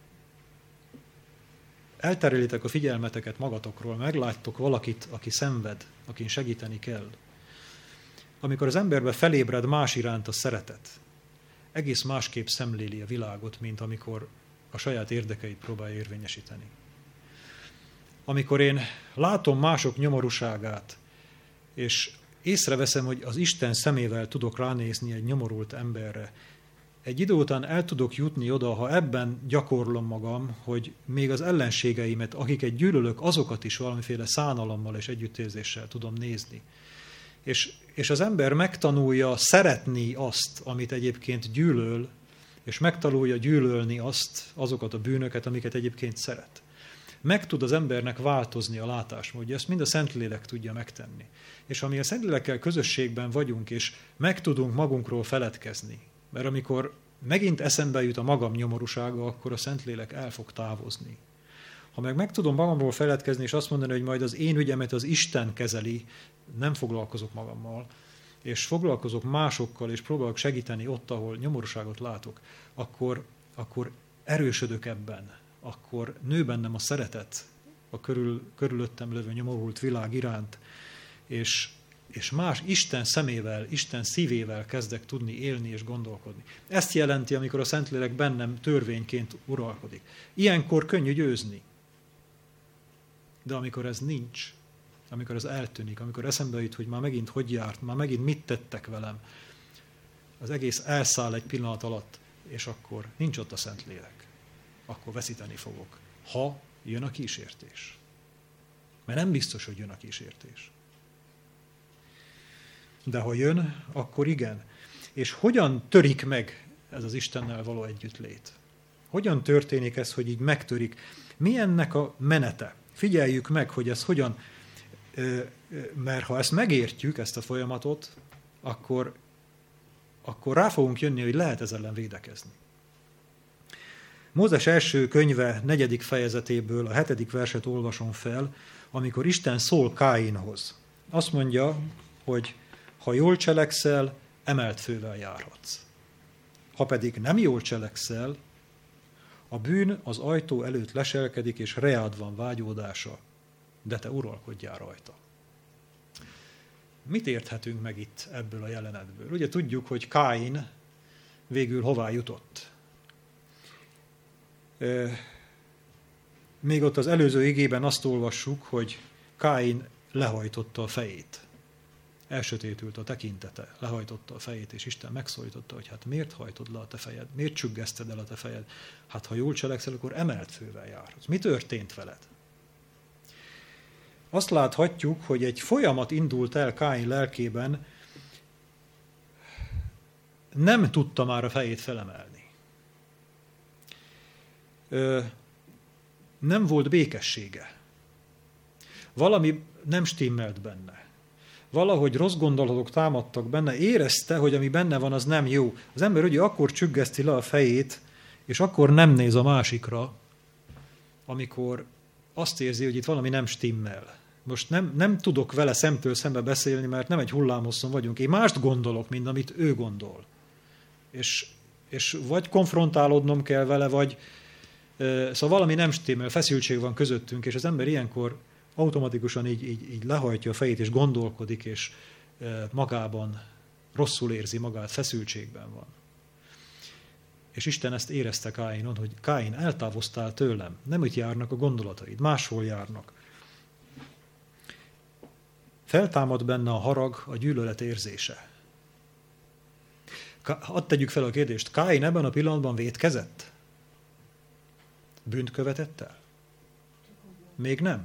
eltereljétek a figyelmeteket magatokról, megláttok valakit, aki szenved, akin segíteni kell. Amikor az emberbe felébred más iránt a szeretet, egész másképp szemléli a világot, mint amikor a saját érdekeit próbálja érvényesíteni. Amikor én látom mások nyomorúságát, és észreveszem, hogy az Isten szemével tudok ránézni egy nyomorult emberre, egy idő után el tudok jutni oda, ha ebben gyakorlom magam, hogy még az ellenségeimet, akiket gyűlölök, azokat is valamiféle szánalommal és együttérzéssel tudom nézni. És az ember megtanulja szeretni azt, amit egyébként gyűlöl, és megtanulja gyűlölni azokat a bűnöket, amiket egyébként szeret. Meg tud az embernek változni a látásmódja, ezt mind a Szentlélek tudja megtenni. És ha mi a Szentlélekkel közösségben vagyunk, és meg tudunk magunkról feledkezni, mert amikor megint eszembe jut a magam nyomorúsága, akkor a Szentlélek el fog távozni. Ha meg tudom magamról feledkezni, és azt mondani, hogy majd az én ügyemet az Isten kezeli, nem foglalkozok magammal, és foglalkozok másokkal, és próbálok segíteni ott, ahol nyomorúságot látok, akkor erősödök ebben, akkor nő bennem a szeretet a körülöttem lévő nyomorult világ iránt, és más Isten szemével, Isten szívével kezdek tudni élni és gondolkodni. Ezt jelenti, amikor a Szentlélek bennem törvényként uralkodik. Ilyenkor könnyű győzni. De amikor ez nincs, amikor ez eltűnik, amikor eszembe jut, hogy már megint hogy járt, már megint mit tettek velem, az egész elszáll egy pillanat alatt, és akkor nincs ott a Szentlélek. Akkor veszíteni fogok, ha jön a kísértés. Mert nem biztos, hogy jön a kísértés. De ha jön, akkor igen. És hogyan törik meg ez az Istennel való együttlét? Hogyan történik ez, hogy így megtörik? Mi ennek a menete? Figyeljük meg, hogy ez hogyan, mert ha ezt megértjük, ezt a folyamatot, akkor rá fogunk jönni, hogy lehet ez ellen védekezni. Mózes első könyve 4. fejezetéből a 7. verset olvasom fel, amikor Isten szól Káinhoz. Azt mondja, hogy ha jól cselekszel, emelt fővel járhatsz. Ha pedig nem jól cselekszel, a bűn az ajtó előtt leselkedik, és reád van vágyódása, de te uralkodjál rajta. Mit érthetünk meg itt ebből a jelenetből? Ugye tudjuk, hogy Káin végül hová jutott. Még ott az előző igében azt olvassuk, hogy Káin lehajtotta a fejét. Elsötétült a tekintete, lehajtotta a fejét, és Isten megszólította, hogy hát miért hajtod le a te fejed? Miért csüggeszted el a te fejed? Hát ha jól cselekszel, akkor emelt fővel járhatsz. Mi történt veled? Azt láthatjuk, hogy egy folyamat indult el Káin lelkében, nem tudta már a fejét felemelni. Nem volt békessége. Valami nem stimmelt benne. Valahogy rossz gondolatok támadtak benne, érezte, hogy ami benne van, az nem jó. Az ember ugye akkor csüggeszti le a fejét, és akkor nem néz a másikra, amikor azt érzi, hogy itt valami nem stimmel. Most nem tudok vele szemtől szembe beszélni, mert nem egy hullámhosszon vagyunk. Én mást gondolok, mint amit ő gondol. És vagy konfrontálódnom kell vele, vagy szóval valami nem stimmel, feszültség van közöttünk, és az ember ilyenkor automatikusan így lehajtja a fejét, és gondolkodik, és magában rosszul érzi magát, feszültségben van. És Isten ezt érezte Káinon, hogy Káin, eltávoztál tőlem, nem itt járnak a gondolataid, máshol járnak. Feltámad benne a harag, a gyűlölet érzése. Hadd tegyük fel a kérdést, Káin ebben a pillanatban vétkezett? Bűnt követett el? Még nem.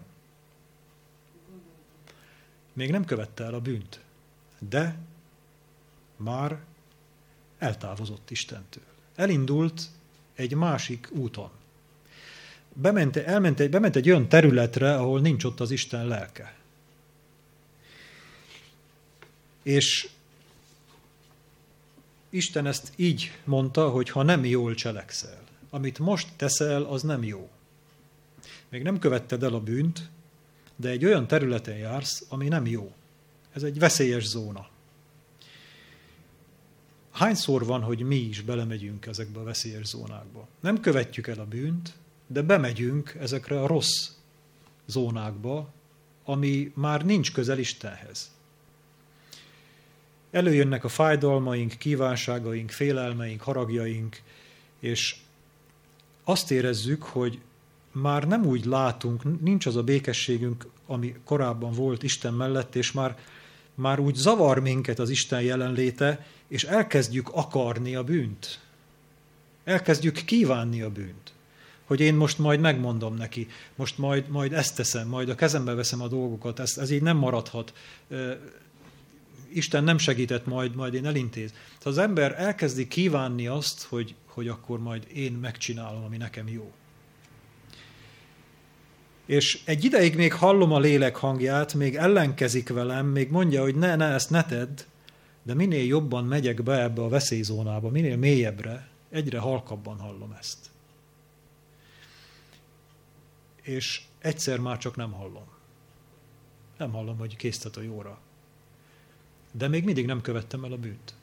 Még nem követte el a bűnt, de már eltávozott Istentől. Elindult egy másik úton. Bement egy olyan területre, ahol nincs ott az Isten lelke. És Isten ezt így mondta, hogy ha nem jól cselekszel, amit most teszel, az nem jó. Még nem követted el a bűnt, de egy olyan területen jársz, ami nem jó. Ez egy veszélyes zóna. Hányszor van, hogy mi is belemegyünk ezekbe a veszélyes zónákba? Nem követjük el a bűnt, de bemegyünk ezekre a rossz zónákba, ami már nincs közel Istenhez. Előjönnek a fájdalmaink, kívánságaink, félelmeink, haragjaink, és azt érezzük, hogy már nem úgy látunk, nincs az a békességünk, ami korábban volt Isten mellett, és már úgy zavar minket az Isten jelenléte, és elkezdjük akarni a bűnt. Elkezdjük kívánni a bűnt. Hogy én most majd megmondom neki, most majd ezt teszem, majd a kezembe veszem a dolgokat, ez így nem maradhat. Isten nem segített, majd én elintéz. Tehát az ember elkezdi kívánni azt, hogy akkor majd én megcsinálom, ami nekem jó. És egy ideig még hallom a lélek hangját, még ellenkezik velem, még mondja, hogy ne, ezt ne tedd, de minél jobban megyek be ebbe a veszélyzónába, minél mélyebbre, egyre halkabban hallom ezt. És egyszer már csak nem hallom. Nem hallom, hogy késztet a jóra. De még mindig nem követtem el a bűnt.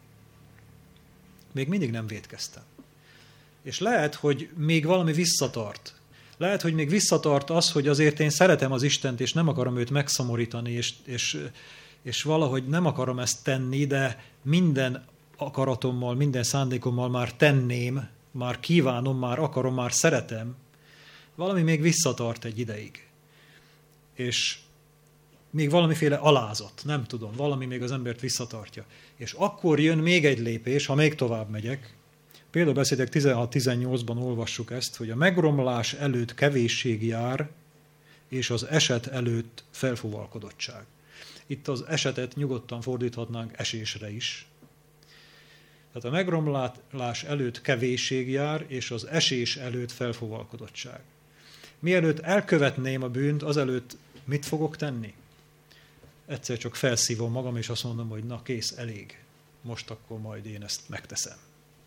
Még mindig nem vétkeztem. És lehet, hogy még valami visszatart. Lehet, hogy még visszatart az, hogy azért én szeretem az Istent, és nem akarom őt megszomorítani, és valahogy nem akarom ezt tenni, de minden akaratommal, minden szándékommal már tenném, már kívánom, már akarom, már szeretem. Valami még visszatart egy ideig. És még valamiféle alázat, nem tudom, valami még az embert visszatartja. És akkor jön még egy lépés, ha még tovább megyek. Példabeszédek 16-18-ban olvassuk ezt, hogy a megromlás előtt kevésség jár, és az eset előtt felfúvalkodottság. Itt az esetet nyugodtan fordíthatnánk esésre is. Tehát a megromlás előtt kevésség jár, és az esés előtt felfúvalkodottság. Mielőtt elkövetném a bűnt, azelőtt mit fogok tenni? Egyszer csak felszívom magam, és azt mondom, hogy na kész, elég. Most akkor majd én ezt megteszem.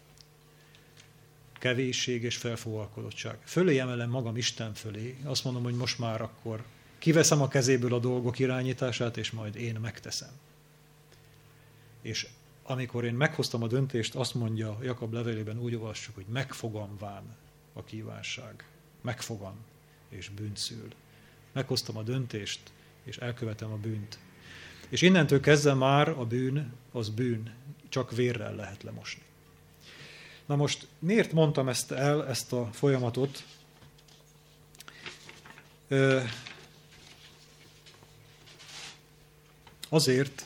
Kevésség és felfúvalkodottság. Fölé emelem magam Isten fölé, azt mondom, hogy most már akkor kiveszem a kezéből a dolgok irányítását, és majd én megteszem. És amikor én meghoztam a döntést, azt mondja Jakab levelében, úgy olvassuk, hogy megfogamván a kívánság. Megfogam, és bűnt szül. Meghoztam a döntést, és elkövetem a bűnt. És innentől kezdve már a bűn, az bűn, csak vérrel lehet lemosni. Na most miért mondtam ezt a folyamatot? Azért,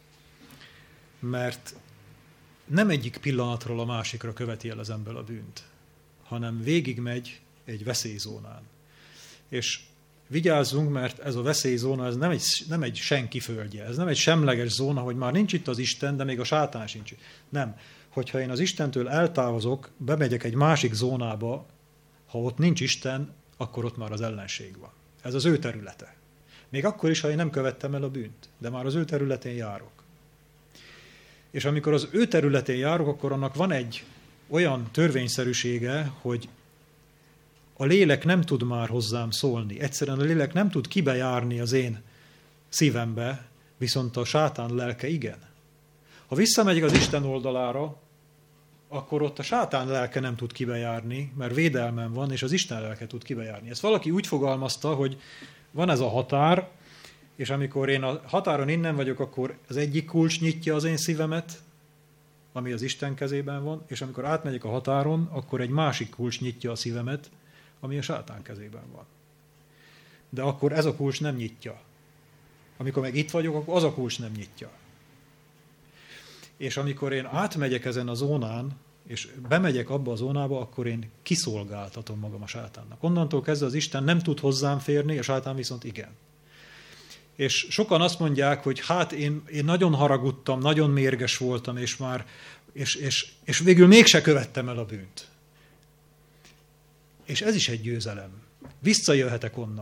mert nem egyik pillanatról a másikra követi el az ember a bűnt, hanem végigmegy egy veszélyzónán. És vigyázzunk, mert ez a veszélyzóna ez nem egy senki földje, ez nem egy semleges zóna, hogy már nincs itt az Isten, de még a sátán sincs itt. Nem. Hogyha én az Istentől eltávozok, bemegyek egy másik zónába, ha ott nincs Isten, akkor ott már az ellenség van. Ez az ő területe. Még akkor is, ha én nem követtem el a bűnt, de már az ő területén járok. És amikor az ő területén járok, akkor annak van egy olyan törvényszerűsége, hogy a lélek nem tud már hozzám szólni. Egyszerűen a lélek nem tud kibejárni az én szívembe, viszont a sátán lelke igen. Ha visszamegyek az Isten oldalára, akkor ott a sátán lelke nem tud kibejárni, mert védelmem van, és az Isten lelke tud kibejárni. Ezt valaki úgy fogalmazta, hogy van ez a határ, és amikor én a határon innen vagyok, akkor az egyik kulcs nyitja az én szívemet, ami az Isten kezében van, és amikor átmegyek a határon, akkor egy másik kulcs nyitja a szívemet, ami a sátán kezében van. De akkor ez a kulcs nem nyitja. Amikor meg itt vagyok, akkor az a kulcs nem nyitja. És amikor én átmegyek ezen a zónán, és bemegyek abba a zónába, akkor én kiszolgáltatom magam a sátánnak. Onnantól kezdve az Isten nem tud hozzám férni, a sátán viszont igen. És sokan azt mondják, hogy hát én nagyon haragudtam, nagyon mérges voltam, és végül mégse követtem el a bűnt. És ez is egy győzelem. Visszajöhetek onnan.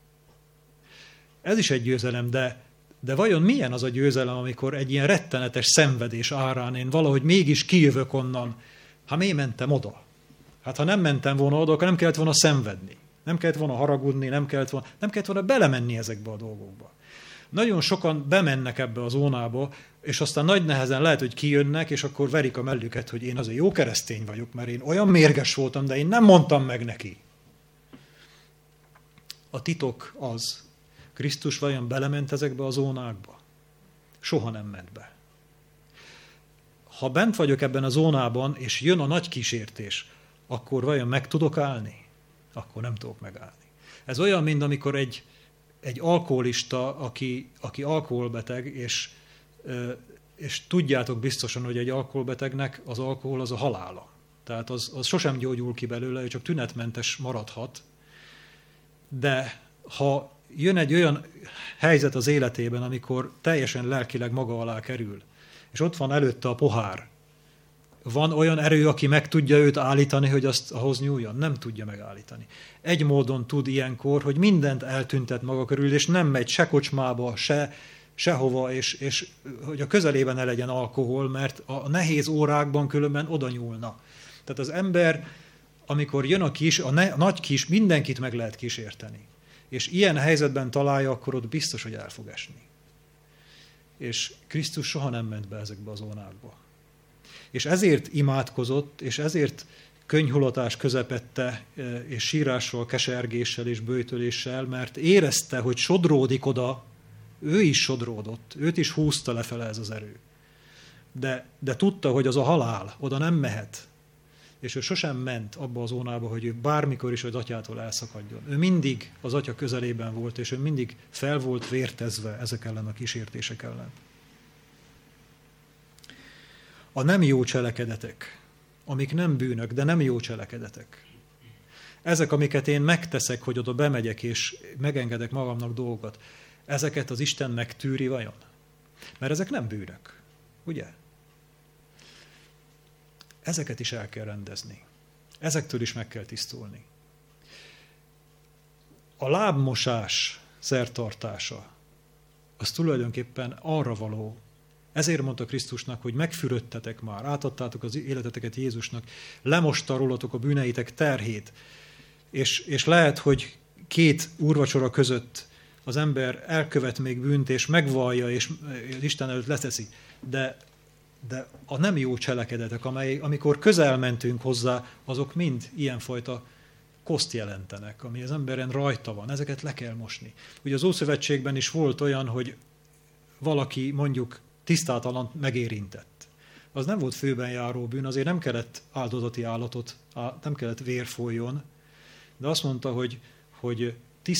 Ez is egy győzelem, de vajon milyen az a győzelem, amikor egy ilyen rettenetes szenvedés árán én valahogy mégis kijövök onnan? Hát miért mentem oda? Hát ha nem mentem volna oda, akkor nem kellett volna szenvedni. Nem kellett volna haragudni, nem kellett volna belemenni ezekbe a dolgokba. Nagyon sokan bemennek ebbe a zónába, és aztán nagy nehezen lehet, hogy kijönnek, és akkor verik a mellüket, hogy én azért jó keresztény vagyok, mert én olyan mérges voltam, de én nem mondtam meg neki. A titok az, Krisztus vajon belement ezekbe a zónákba? Soha nem ment be. Ha bent vagyok ebben a zónában, és jön a nagy kísértés, akkor vajon meg tudok állni? Akkor nem tudok megállni. Ez olyan, mint amikor egy alkoholista, aki alkoholbeteg, és tudjátok biztosan, hogy egy alkoholbetegnek az alkohol az a halála. Tehát az sosem gyógyul ki belőle, ő csak tünetmentes maradhat. De ha jön egy olyan helyzet az életében, amikor teljesen lelkileg maga alá kerül, és ott van előtte a pohár, van olyan erő, aki meg tudja őt állítani, hogy azt ahhoz nyúljon? Nem tudja megállítani. Egy módon tud ilyenkor, hogy mindent eltüntet maga körül, és nem megy se kocsmába, sehova, és hogy a közelében ne legyen alkohol, mert a nehéz órákban különben oda nyúlna. Tehát az ember, amikor jön a nagy kis, mindenkit meg lehet kísérteni. És ilyen helyzetben találja, akkor ott biztos, hogy el fog esni. És Krisztus soha nem ment be ezekbe a zónákba. És ezért imádkozott, és ezért könnyhulatás közepette, és sírással, kesergéssel és böjtöléssel, mert érezte, hogy sodródik oda, ő is sodródott, őt is húzta lefele ez az erő. De tudta, hogy az a halál, oda nem mehet. És ő sosem ment abba a zónába, hogy ő bármikor is az atyától elszakadjon. Ő mindig az atya közelében volt, és ő mindig fel volt vértezve ezek ellen a kísértések ellen. A nem jó cselekedetek, amik nem bűnök, de nem jó cselekedetek. Ezek, amiket én megteszek, hogy oda bemegyek, és megengedek magamnak dolgokat, ezeket az Isten megtűri vajon? Mert ezek nem bűnök, ugye? Ezeket is el kell rendezni. Ezektől is meg kell tisztulni. A lábmosás szertartása, az tulajdonképpen arra való. Ezért mondta Krisztusnak, hogy megfürödtetek már, átadtátok az életeteket Jézusnak, lemosta rólatok a bűneitek terhét, és lehet, hogy 2 úrvacsora között az ember elkövet még bűnt, és megvallja, és Isten előtt leteszi, de a nem jó cselekedetek, amikor közel mentünk hozzá, azok mind ilyenfajta koszt jelentenek, ami az emberen rajta van, ezeket le kell mosni. Ugye az Ószövetségben is volt olyan, hogy valaki mondjuk tisztátalan megérintett. Az nem volt főben járó bűn, azért nem kellett áldozati állatot, nem kellett vér folyjon, de azt mondta, hogy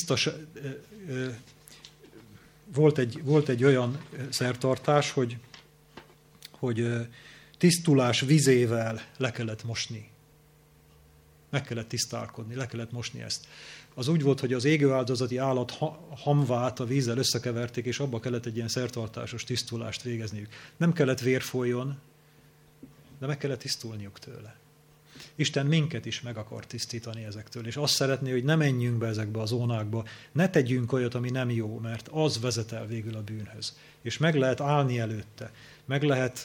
volt egy olyan szertartás, hogy tisztulás vizével le kellett mosni. Meg kellett tisztálkodni, le kellett mosni ezt. Az úgy volt, hogy az égő áldozati állat hamvát a vízzel összekeverték, és abba kellett egy ilyen szertartásos tisztulást végezniük. Nem kellett vér folyjon, de meg kellett tisztulniuk tőle. Isten minket is meg akar tisztítani ezektől, és azt szeretné, hogy ne menjünk be ezekbe a zónákba, ne tegyünk olyat, ami nem jó, mert az vezet el végül a bűnhöz. És meg lehet állni előtte, meg lehet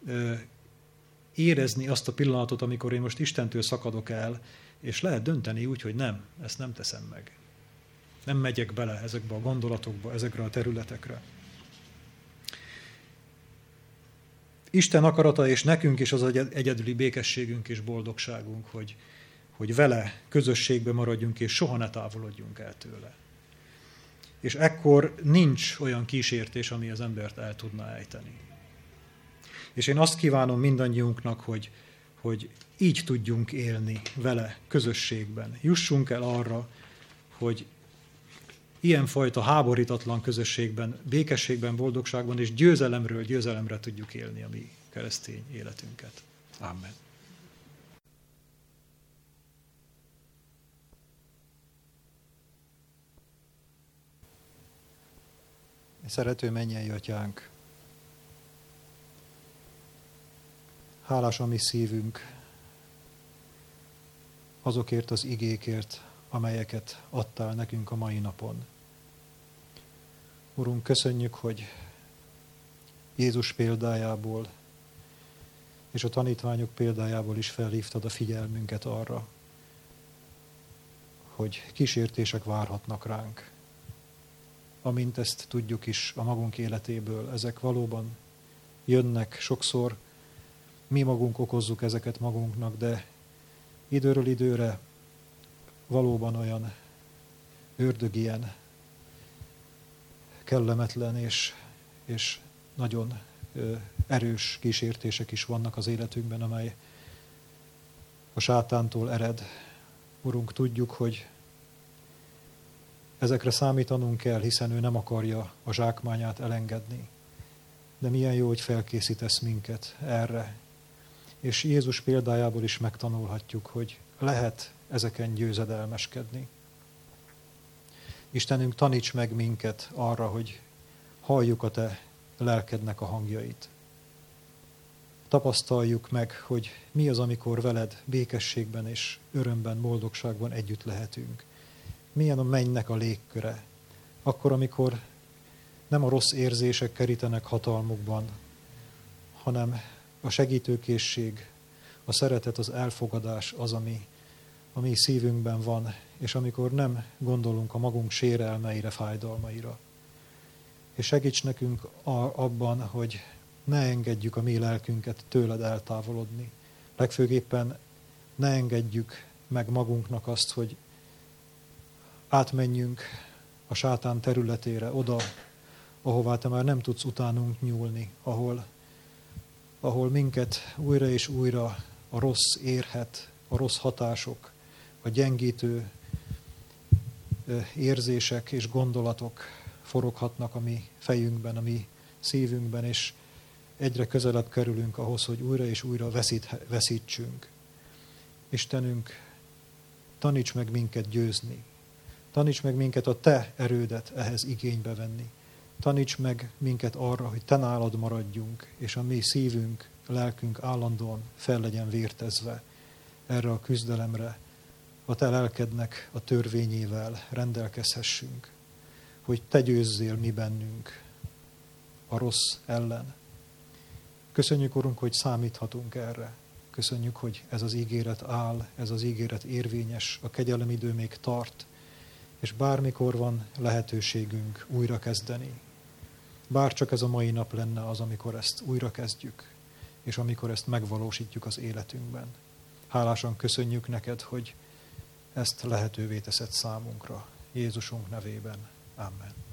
érezni azt a pillanatot, amikor én most Istentől szakadok el, és lehet dönteni úgy, hogy nem, ezt nem teszem meg. Nem megyek bele ezekbe a gondolatokba, ezekre a területekre. Isten akarata és nekünk is az egyedüli békességünk és boldogságunk, hogy vele közösségbe maradjunk, és soha ne távolodjunk el tőle. És ekkor nincs olyan kísértés, ami az embert el tudná ejteni. És én azt kívánom mindannyiunknak, hogy így tudjunk élni vele közösségben. Jussunk el arra, hogy ilyenfajta háborítatlan közösségben, békességben, boldogságban és győzelemről győzelemre tudjuk élni a mi keresztény életünket. Amen. Szerető mennyei Atyánk, hálás a mi szívünk azokért az igékért, amelyeket adtál nekünk a mai napon. Urunk, köszönjük, hogy Jézus példájából és a tanítványok példájából is felhívtad a figyelmünket arra, hogy kísértések várhatnak ránk. Amint ezt tudjuk is a magunk életéből, ezek valóban jönnek sokszor, mi magunk okozzuk ezeket magunknak, de időről időre valóban olyan ördögien, kellemetlen és nagyon erős kísértések is vannak az életünkben, amely a sátántól ered. Urunk, tudjuk, hogy ezekre számítanunk kell, hiszen ő nem akarja a zsákmányát elengedni. De milyen jó, hogy felkészítesz minket erre. És Jézus példájából is megtanulhatjuk, hogy lehet ezeken győzedelmeskedni. Istenünk, taníts meg minket arra, hogy halljuk a Te lelkednek a hangjait. Tapasztaljuk meg, hogy mi az, amikor veled békességben és örömben, boldogságban együtt lehetünk. Milyen a mennynek a légköre. Akkor, amikor nem a rossz érzések kerítenek hatalmukban, hanem a segítőkészség, a szeretet, az elfogadás az, ami a mi szívünkben van, és amikor nem gondolunk a magunk sérelmeire, fájdalmaira. És segíts nekünk abban, hogy ne engedjük a mi lelkünket tőled eltávolodni. Legfőképpen ne engedjük meg magunknak azt, hogy átmenjünk a sátán területére, oda, ahová te már nem tudsz utánunk nyúlni, ahol minket újra és újra a rossz érhet, a rossz hatások, a gyengítő érzések és gondolatok foroghatnak a mi fejünkben, a mi szívünkben, és egyre közelebb kerülünk ahhoz, hogy újra és újra veszítsünk. Istenünk, taníts meg minket győzni. Taníts meg minket a Te erődet ehhez igénybe venni. Taníts meg minket arra, hogy Te nálad maradjunk, és a mi szívünk, lelkünk állandóan fel legyen vértezve erre a küzdelemre, a Te lelkednek a törvényével rendelkezhessünk, hogy Te győzzél mi bennünk a rossz ellen. Köszönjük, Urunk, hogy számíthatunk erre. Köszönjük, hogy ez az ígéret áll, ez az ígéret érvényes, a kegyelemidő még tart, és bármikor van lehetőségünk újra kezdeni. Bár csak ez a mai nap lenne az, amikor ezt újra kezdjük, és amikor ezt megvalósítjuk az életünkben. Hálásan köszönjük neked, hogy ezt lehetővé teszed számunkra. Jézusunk nevében. Amen.